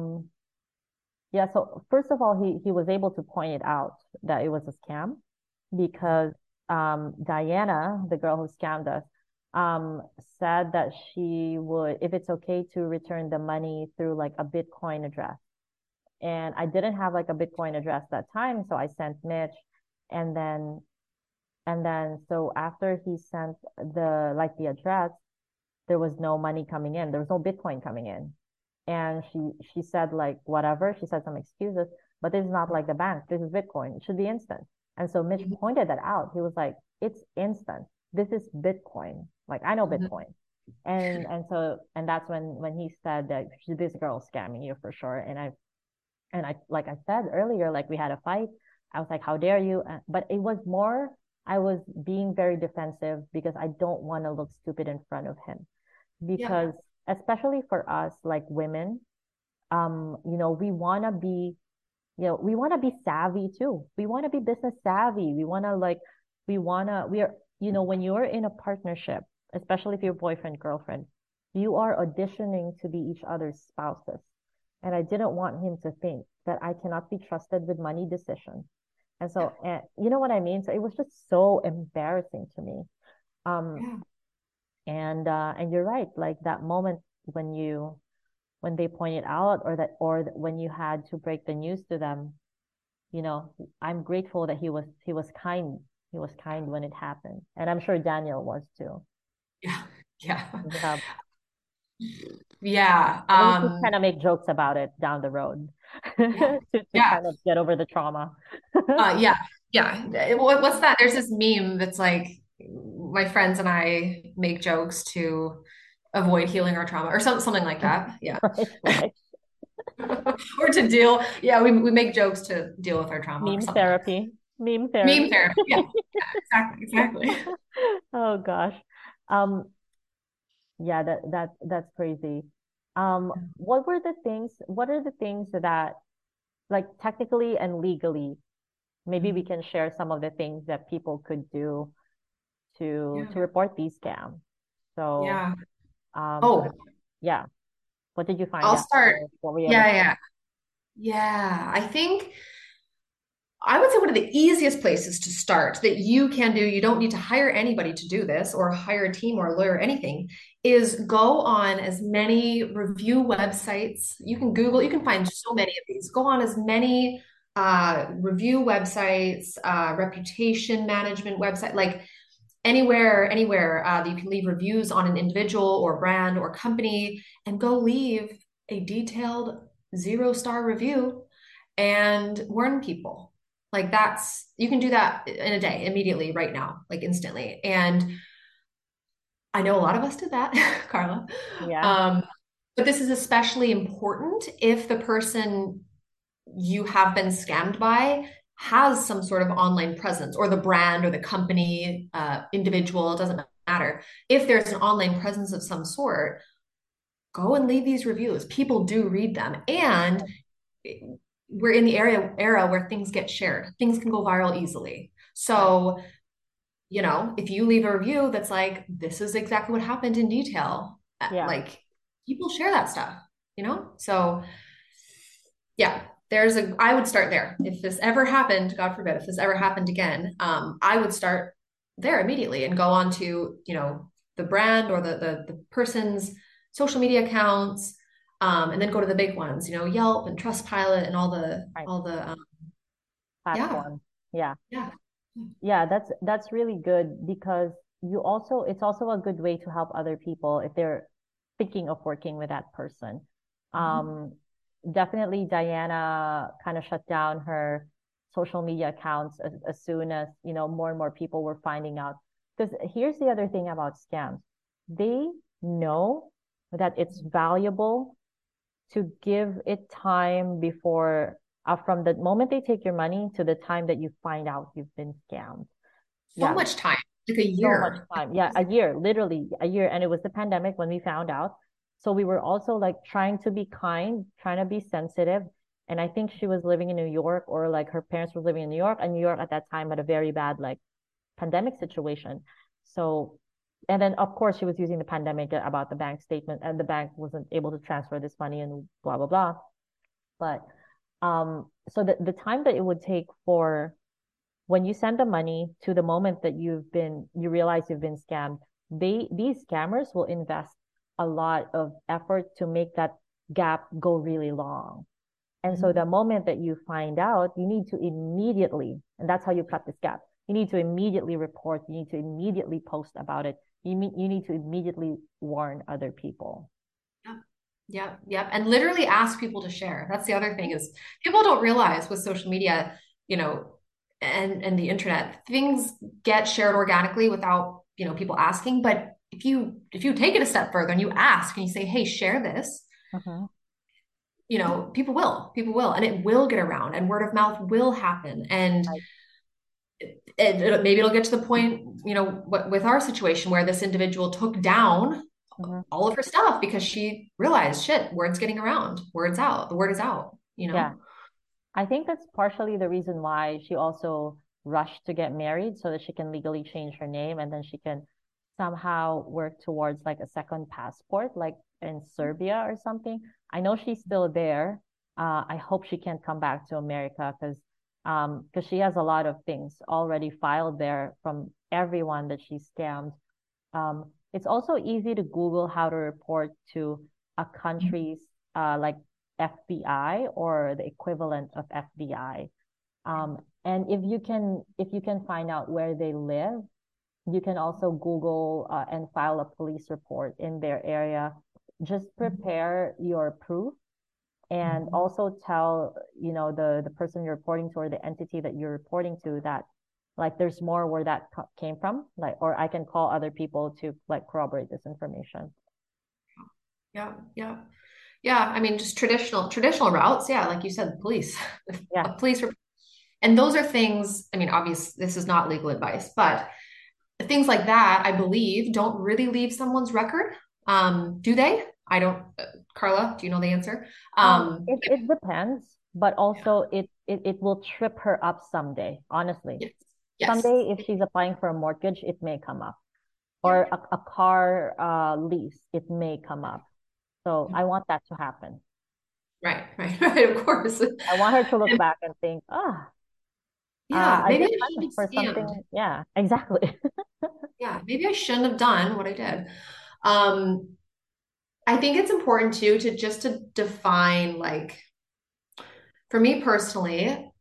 yeah, so first of all, he was able to point it out that it was a scam because Diana, the girl who scammed us, um said that she would, if it's okay to return the money through like a Bitcoin address. And I didn't have like a Bitcoin address that time, so I sent Mitch, and then so after he sent the address, there was no money coming in. There was no Bitcoin coming in. And she said like whatever, she said some excuses, but this is not like the bank. This is Bitcoin. It should be instant. And so Mitch Mhm, pointed that out. He was like, it's instant. This is Bitcoin. Like I know mhm. Bitcoin. And that's when he said that this girl scamming you for sure. And I, like I said earlier, like we had a fight. I was like, how dare you? But it was more, I was being very defensive because I don't want to look stupid in front of him. Yeah. Because especially for us, like women, we want to be, we want to be savvy too. We want to be business savvy. We are, when you're in a partnership, especially if you're boyfriend, girlfriend, you are auditioning to be each other's spouses. And I didn't want him to think that I cannot be trusted with money decisions. And Yeah. so, you know what I mean? So it was just so embarrassing to me. Um, Yeah. and you're right, like that moment when they pointed out, or when you had to break the news to them, I'm grateful that he was kind. He was kind when it happened. And I'm sure Daniel was too. Yeah. Yeah. Yeah. Yeah. And we just kind of make jokes about it down the road Yeah. to Yeah. kind of get over the trauma. Yeah. Yeah. What's that? There's this meme that's like my friends and I make jokes to avoid healing our trauma or something like that. Yeah. Right, right. Or to deal. Yeah. We make jokes to deal with our trauma or Meme something like therapy. Meme that. Meme therapy. therapy. Yeah. Exactly. Exactly. Oh gosh. Yeah, that's crazy. What are the things that, like, technically and legally, maybe we can share some of the things that people could do to Yeah. report these scams. So, Yeah. um, Oh, yeah. What did you find I'll out? start. What were you able Yeah. to? Yeah. Yeah. I think. I would say one of the easiest places to start that you can do, you don't need to hire anybody to do this or hire a team or a lawyer or anything, is go on as many review websites. You can Google, you can find so many of these. Go on as many review websites, reputation management website, like anywhere that you can leave reviews on an individual or brand or company, and go leave a detailed 0-star review and warn people. Like that's, you can do that in a day, immediately, right now, like instantly. And I know a lot of us did that, Carla. Yeah. Um, but this is especially important if the person you have been scammed by has some sort of online presence, or the brand or the company, individual, it doesn't matter. If there's an online presence of some sort, go and leave these reviews. People do read them. And we're in the era where things get shared. Things can go viral easily. Right. So, if you leave a review that's like, this is exactly what happened in detail, Yeah. like people share that stuff. So yeah, I would start there. If this ever happened, God forbid, if this ever happened again, I would start there immediately and go on to, the brand or the person's social media accounts, and then go to the big ones, Yelp and Trustpilot and Right. all the, yeah, Platform. Yeah. yeah. Yeah, that's really good because it's also a good way to help other people if they're thinking of working with that person. Mhm. Um, Definitely Diana kind of shut down her social media accounts as soon as, more and more people were finding out. Because here's the other thing about scams. They know that it's valuable to give it time before, from the moment they take your money to the time that you find out you've been scammed. So Yeah, much time, like a so much year. time. Yeah, a year, literally a year. And it was the pandemic when we found out. So we were also like trying to be kind, trying to be sensitive. And I think she was living in New York, or like her parents were living in New York, and New York at that time had a very bad like pandemic situation. So, and then of course she was using the pandemic about the bank statement, and the bank wasn't able to transfer this money and blah blah blah. But so the time that it would take for when you send the money to the moment that you realize you've been scammed, these scammers will invest a lot of effort to make that gap go really long. And so Mhm. the moment that you find out, you need to immediately, and that's how you cut this gap. You need to immediately report, you need to immediately post about it. You need to immediately warn other people. Yep. Yep. Yep. And literally ask people to share. That's the other thing, is people don't realize with social media, you know, and the internet, things get shared organically without, people asking. But if you take it a step further and you ask and you say, hey, share this, Mhm. people will, and it will get around, and word of mouth will happen. And Right. maybe it'll get to the point, with our situation where this individual took down Mhm. all of her stuff because she realized, shit, word's getting around, word's out, the word is out, Yeah. I think that's partially the reason why she also rushed to get married so that she can legally change her name, and then she can somehow work towards like a second passport, like in Serbia or something. I know she's still there. I hope she can come back to America because she has a lot of things already filed there from everyone that she scammed. It's also easy to Google how to report to a country's like FBI or the equivalent of FBI. And if you can find out where they live, you can also Google and file a police report in their area. Just prepare your proof, and also tell, the person you're reporting to, or the entity that you're reporting to, that like there's more where that came from, like, or I can call other people to like corroborate this information. Yeah, yeah, yeah. I mean, just traditional routes. Yeah, like you said, police, Yeah. a police, and those are things. I mean, obviously, this is not legal advice, but things like that, I believe, don't really leave someone's record. Do they? I don't. Carla, do you know the answer? It depends, but also it will trip her up someday, honestly. Yes, yes, Someday, if she's applying for a mortgage, it may come up, yeah, or a car lease, it may come up. So I want that to happen. right, right, right. Of course. I want her to look back and think, ah, Yeah, I maybe did I one shouldn't for have scammed. something. Yeah, exactly. Yeah, maybe I shouldn't have done what I did. Um, I think it's important too to just to define like for me personally,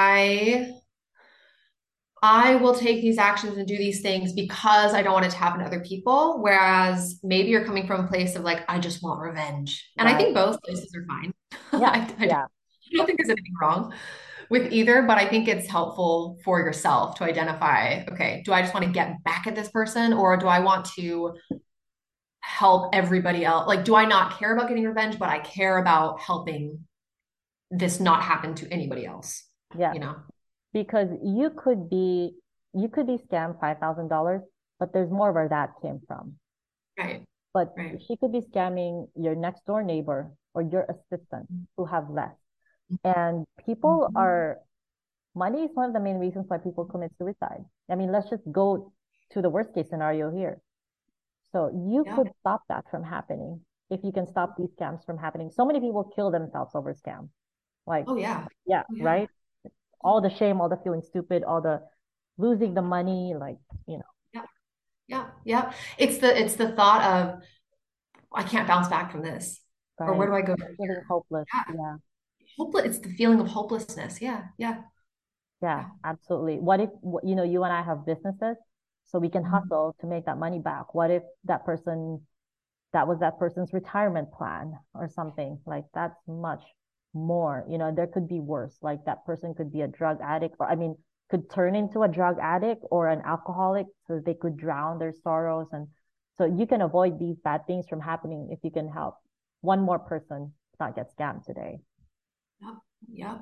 I will take these actions and do these things because I don't want it to happen to other people. Whereas maybe you're coming from a place of like, I just want revenge. And I Right. think both places are fine. Yeah. Yeah. I don't think there's anything wrong with either, but I think it's helpful for yourself to identify, okay, do I just want to get back at this person or do I want to help everybody else? Like, do I not care about getting revenge, but I care about helping this not happen to anybody else, Yeah. you know? Because you could be scammed $5,000, but there's more where that came from. Right, But right. she could be scamming your next door neighbor or your assistant who have less. And people Mhm. are money is one of the main reasons why people commit suicide. I mean, let's just go to the worst case scenario here. So you Yeah. could stop that from happening if you can stop these scams from happening. So many people kill themselves over scam. Like, Oh yeah. yeah, Oh yeah. right? All the shame, all the feeling stupid, all the losing the money, like, you know, Yeah. Yeah. Yeah. It's the thought of I can't bounce back from this. Or where right? do I go from Feeling here? hopeless. Yeah. Yeah. Hopeless. It's the feeling of hopelessness. Yeah. Yeah. Yeah, Yeah. absolutely. What if, you and I have businesses, so we can Mhm. hustle to make that money back? What if that was that person's retirement plan or something? Like that's much more, there could be worse. Like that person could be a drug addict, or I mean, could turn into a drug addict or an alcoholic so they could drown their sorrows. And so you can avoid these bad things from happening if you can help one more person not get scammed today. Yep. Yep.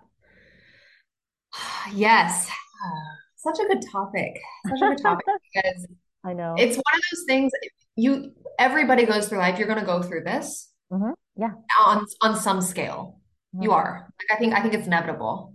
Yes. Such a good topic. Such a good topic because I know. it's one of those things you everybody goes through life. You're going to go through this Yeah. on some scale. You Mhm. are. Like, I think it's inevitable.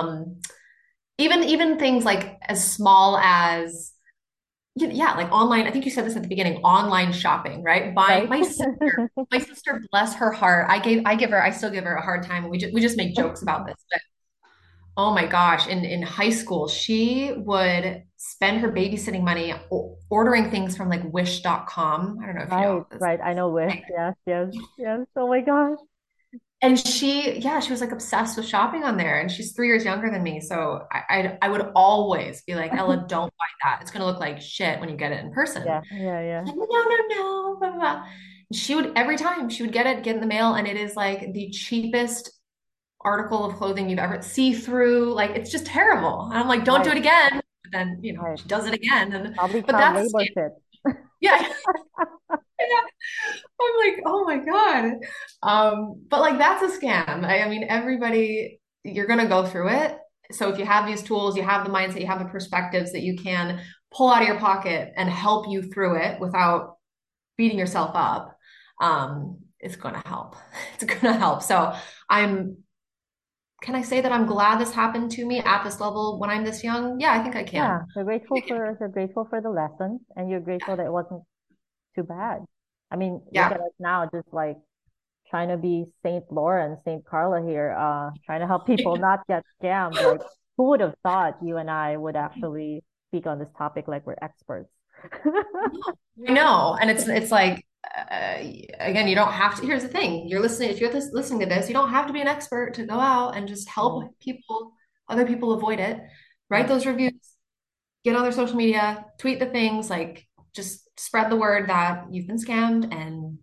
Even things like as small as yeah, like online. I think you said this at the beginning, online shopping, right? Buying Right. my sister, bless her heart. I still give her a hard time. We just make jokes about this, but oh my gosh, in high school, she would spend her babysitting money ordering things from like Wish.com. I don't know if you Right, know this. right. I know Wish. Like, Yes, yes, yes. Oh my gosh. and she was like obsessed with shopping on there, and she's 3 years younger than me. So I would always be like, Ella, don't buy that. It's gonna look like shit when you get it in person. Yeah, yeah, yeah. Like, no, no, no, blah, blah, blah. She would every time she would get in the mail, and it is like the cheapest article of clothing you've ever see through. Like it's just terrible. And I'm like, don't do Right, it again. But then, right. she does it again. And Probably but child that's labor shit. yeah. Yeah. I'm like, oh my God. But like that's a scam. I mean, everybody, you're gonna go through it. So if you have these tools, you have the mindset, you have the perspectives that you can pull out of your pocket and help you through it without beating yourself up, it's gonna help. It's gonna help. So I'm can I say that I'm glad this happened to me at this level when I'm this young? Yeah, I think I Yeah, can. you're grateful for the lesson and you're grateful that it wasn't too bad. I mean, look Yeah. at us now, just like trying to be Saint Laura and Saint Carla here, trying to help people not get scammed. Like, who would have thought you and I would actually speak on this topic like we're experts? I know. And it's like again, you don't have to. Here's the thing. If you're listening to this, you don't have to be an expert to go out and just Yeah, help other people avoid it. Write yeah. those reviews, get on their social media, tweet the things, like just spread the word that you've been scammed and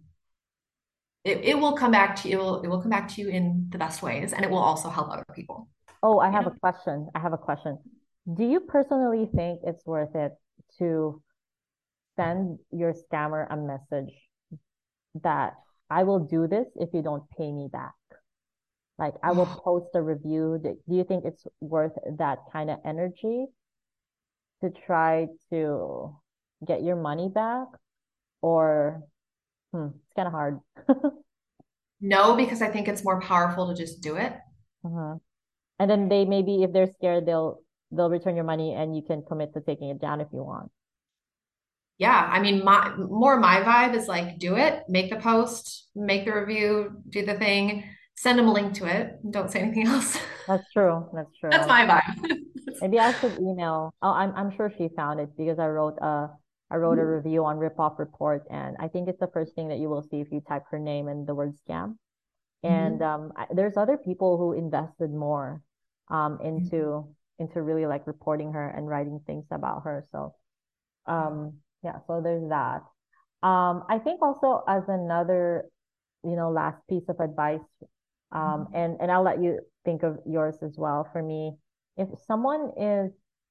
it will come back to you. It will come back to you in the best ways and it will also help other people, Oh, I you have a know? question. I have a question. Do you personally think it's worth it to send your scammer a message that I will do this if you don't pay me back? Like, I will post a review. Do you think it's worth that kind of energy to try to get your money back? Or, it's kind of hard. No, because I think it's more powerful to just do it. Uh-huh. And then they maybe, if they're scared, they'll return your money and you can commit to taking it down if you want. Yeah, I mean, my vibe is like do it, make the post, make the review, do the thing, Send them a link to it. Don't say anything else. That's true. That's That's true. my vibe. Maybe I should email. Oh, I'm sure she found it because I wrote a review on Ripoff Report, and I think it's the first thing that you will see if you type her name and the word scam. And Mhm. there's other people who invested more Mhm. into really like reporting her and writing things about her. So Yeah. yeah, so there's that. I think also as another, last piece of advice, Mhm. and I'll let you think of yours as well. For me, if someone is,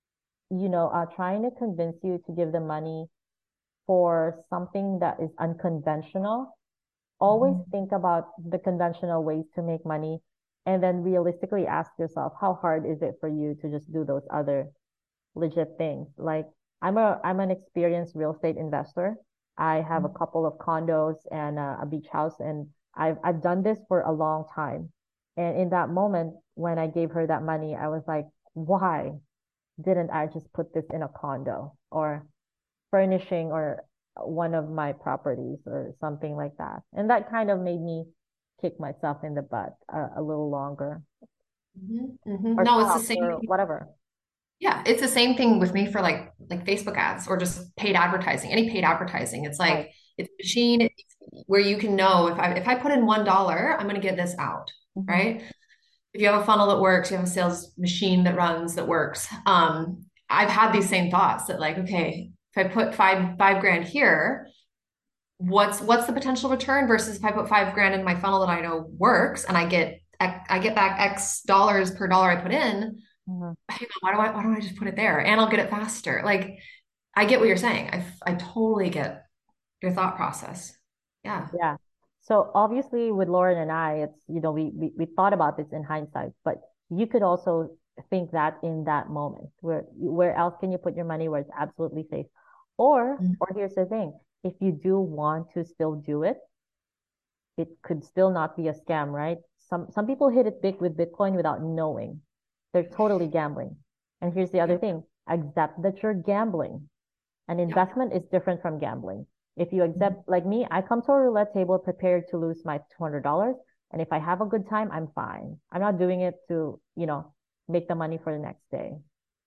trying to convince you to give them money for something that is unconventional, always Mhm. think about the conventional ways to make money and then realistically ask yourself, how hard is it for you to just do those other legit things? Like I'm an experienced real estate investor. I have a couple of condos and a beach house, and I've done this for a long time. And in that moment when I gave her that money, I was like, why didn't I just put this in a condo or furnishing or one of my properties or something like that? And that kind of made me kick myself in the butt a little longer Mhm. Mhm. or No, it's the stop same. or whatever. Yeah, it's the same thing with me for like Facebook ads or just paid advertising. Any paid advertising. It's Right. like it's a machine where you can know if I put in $1, I'm going to get this out, Hmm. right? If you have a funnel that works, you have a sales machine that runs that works. I've had these same thoughts that like, okay, if I put five grand here, what's the potential return versus if I put 5 grand in my funnel that I know works and I get back X dollars per dollar I put in. Hmm. Hang on, why don't I just put it there and I'll get it faster? Like, I get what you're saying. I totally get your thought process. Yeah. Yeah. So obviously with Lauren and I, it's, we thought about this in hindsight, but you could also think that in that moment, where else can you put your money where it's absolutely safe? Or here's the thing, if you do want to still do it, it could still not be a scam, right? Some people hit it big with Bitcoin without knowing. They're totally gambling. And here's the other Yep. thing, accept that you're gambling. An Yep. investment is different from gambling. If you Mhm. accept, like me, I come to a roulette table prepared to lose my $200. And if I have a good time, I'm fine. I'm not doing it to, make the money for the next day.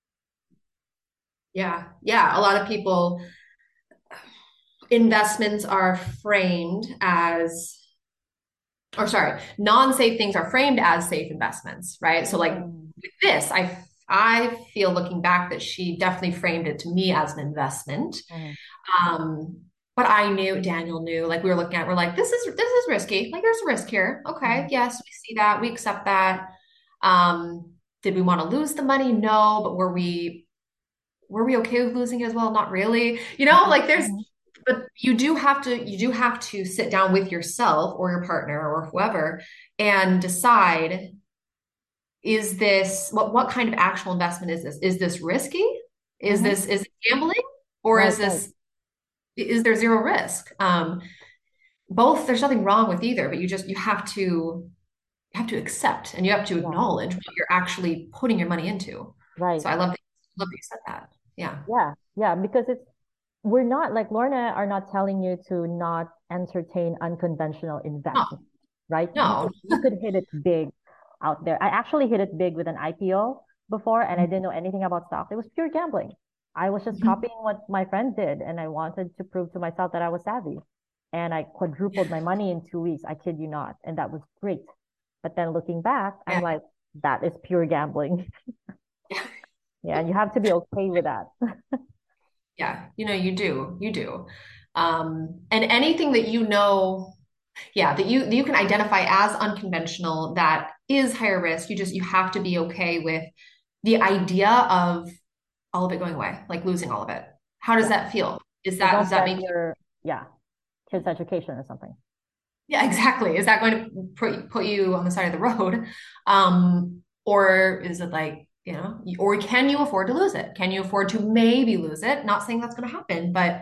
Yeah. Yeah. A lot of people, investments are framed as, or sorry, non-safe things are framed as safe investments, right? So like Mm, with this, I feel looking back that she definitely framed it to me as an investment. mm, Um, but I knew, Daniel knew, like we were looking at, we're like, this is risky. Like there's a risk here. Okay, mm. yes, we see that, we accept that. Did we want to lose the money? No, but were we okay with losing it as well? Not really. Mhm, Like there's, mhm. but you do have to sit down with yourself or your partner or whoever and decide, is this what kind of actual investment is this? Is this risky? Mhm. Is it gambling? Or Right, right. is there zero risk? Both, there's nothing wrong with either, but you have to accept and you have to Yeah, acknowledge what you're actually putting your money into. right. So I love that you said that. Yeah. Yeah, yeah, because we're not like Lorna are not telling you to not entertain unconventional No, investment, right? no. You could hit it big out there. I actually hit it big with an IPO before, and I didn't know anything about stocks. It was pure gambling. I was just Mhm. copying what my friend did, and I wanted to prove to myself that I was savvy. And I quadrupled my money in 2 weeks. I kid you not, and that was great. But then looking back, I'm Yeah. like, that is pure gambling. Yeah. Yeah, and you have to be okay with that. Yeah. You do. And anything that yeah, that you can identify as unconventional that is higher risk, you have to be okay with the idea of all of it going away, like losing all of it. How does Yeah. that feel? Is So that does don't that bet make you your, yeah, kids' education or something. Yeah, exactly. Is that going to put you on the side of the road? Or is it like, or can you afford to lose it? Can you afford to maybe lose it? Not saying that's going to happen, but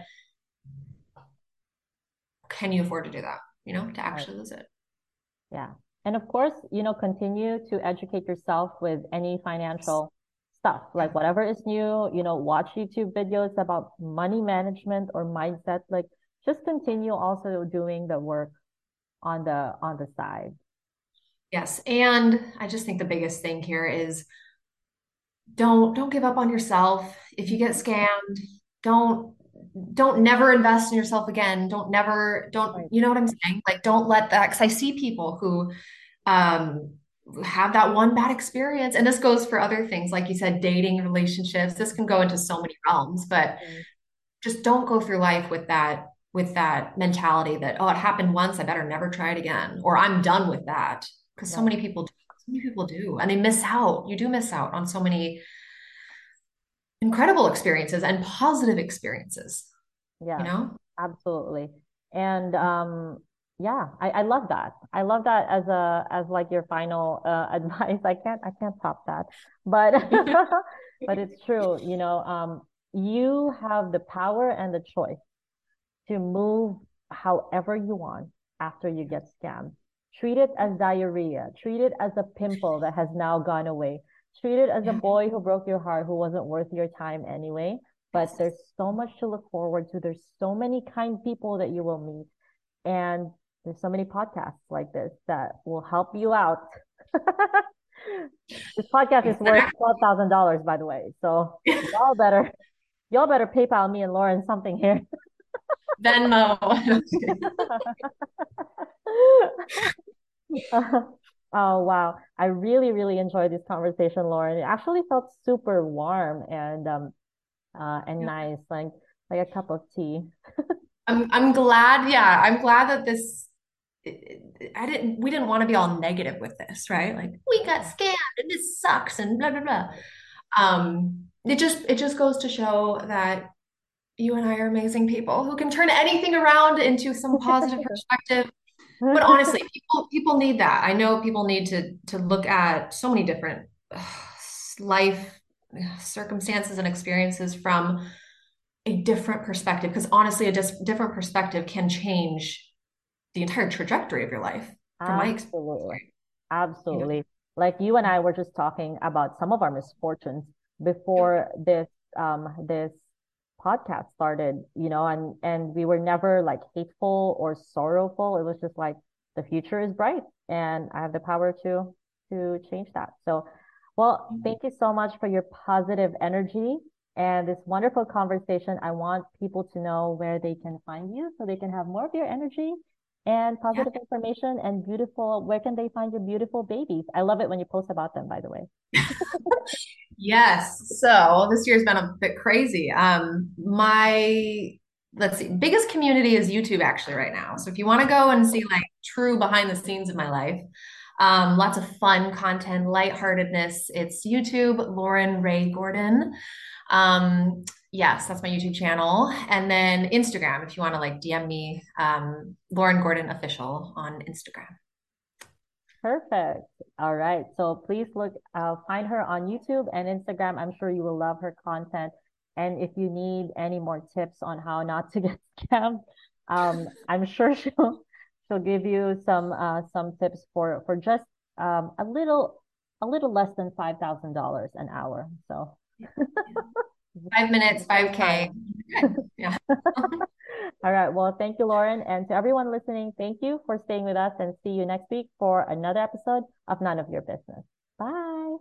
can you afford to do that, to Right. actually lose it? Yeah. And of course, continue to educate yourself with any financial stuff, Yeah. like whatever is new, watch YouTube videos about money management or mindset. Like just continue also doing the work on the side. Yes. And I just think the biggest thing here is don't give up on yourself. If you get scammed, don't don't never invest in yourself again. Don't Right. you know what I'm saying? Like don't let that, because I see people who um have that one bad experience. And this goes for other things, like you said, dating, relationships. This can go into so many realms, but Mm. just don't go through life with that mentality that, oh, it happened once, I better never try it again, or I'm done with that. Because Right. so many people do, and they miss out. You do miss out on so many incredible experiences and positive experiences, you Yeah, know? absolutely. And yeah, I love that. I love that as as like your final advice. I can't top that. But but it's true, you have the power and the choice to move however you want after you get scammed. Treat it as diarrhea. Treat it as a pimple that has now gone away. Treat it as a Yeah. boy who broke your heart who wasn't worth your time anyway. But Yes. there's so much to look forward to. There's so many kind people that you will meet. And there's so many podcasts like this that will help you out. This podcast is worth $12,000, by the way. So y'all better PayPal me and Lauren something here. Venmo. Oh, wow. I really, really enjoyed this conversation, Lauren. It actually felt super warm and nice, like a cup of tea. I'm glad, yeah, I'm glad that this we didn't want to be all negative with this, right? Like we got scammed and this sucks and blah blah blah. It just goes to show that you and I are amazing people who can turn anything around into some positive perspective. But honestly, people need that. I know people need to look at so many different life circumstances and experiences from a different perspective, because honestly, a just different perspective can change the entire trajectory of your life, from my Absolutely. experience, you know. Absolutely. Like you and I were just talking about some of our misfortunes before this podcast started, and we were never like hateful or sorrowful. It was just like the future is bright and I have the power to change that. So, well, thank you so much for your positive energy and this wonderful conversation. I want people to know where they can find you so they can have more of your energy and Yeah. positive information and beautiful. Where can they find your beautiful babies? I love it when you post about them, by the way. Yes. So this year's been a bit crazy. My let's see, biggest community is YouTube actually right now. So if you want to go and see like true behind the scenes of my life, lots of fun content, lightheartedness, it's YouTube, Lauren Ray Gordon. Yes, that's my YouTube channel. And then Instagram, if you want to like DM me, Lauren Gordon Official on Instagram. Perfect. All right. So please find her on YouTube and Instagram. I'm sure you will love her content. And if you need any more tips on how not to get scammed, I'm sure she'll give you some tips for just a little less than $5,000 an hour. So 5 minutes, 5K. Yeah. All right. Well, thank you, Lauren. And to everyone listening, thank you for staying with us and see you next week for another episode of None of Your Business. Bye.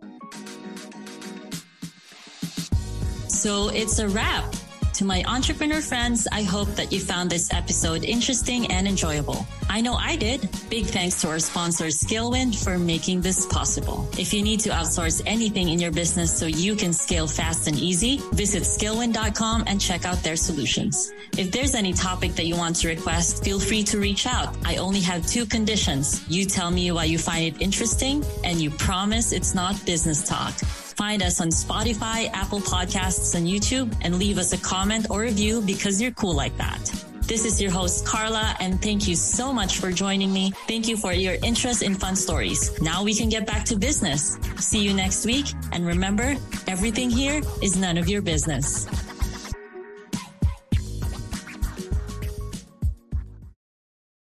So it's a wrap. To my entrepreneur friends, I hope that you found this episode interesting and enjoyable. I know I did. Big thanks to our sponsor, Skillwind, for making this possible. If you need to outsource anything in your business so you can scale fast and easy, visit skillwind.com and check out their solutions. If there's any topic that you want to request, feel free to reach out. I only have 2 conditions. You tell me why you find it interesting, and you promise it's not business talk. Find us on Spotify, Apple Podcasts, and YouTube, and leave us a comment or review because you're cool like that. This is your host, Carla, and thank you so much for joining me. Thank you for your interest in fun stories. Now we can get back to business. See you next week, and remember, everything here is none of your business.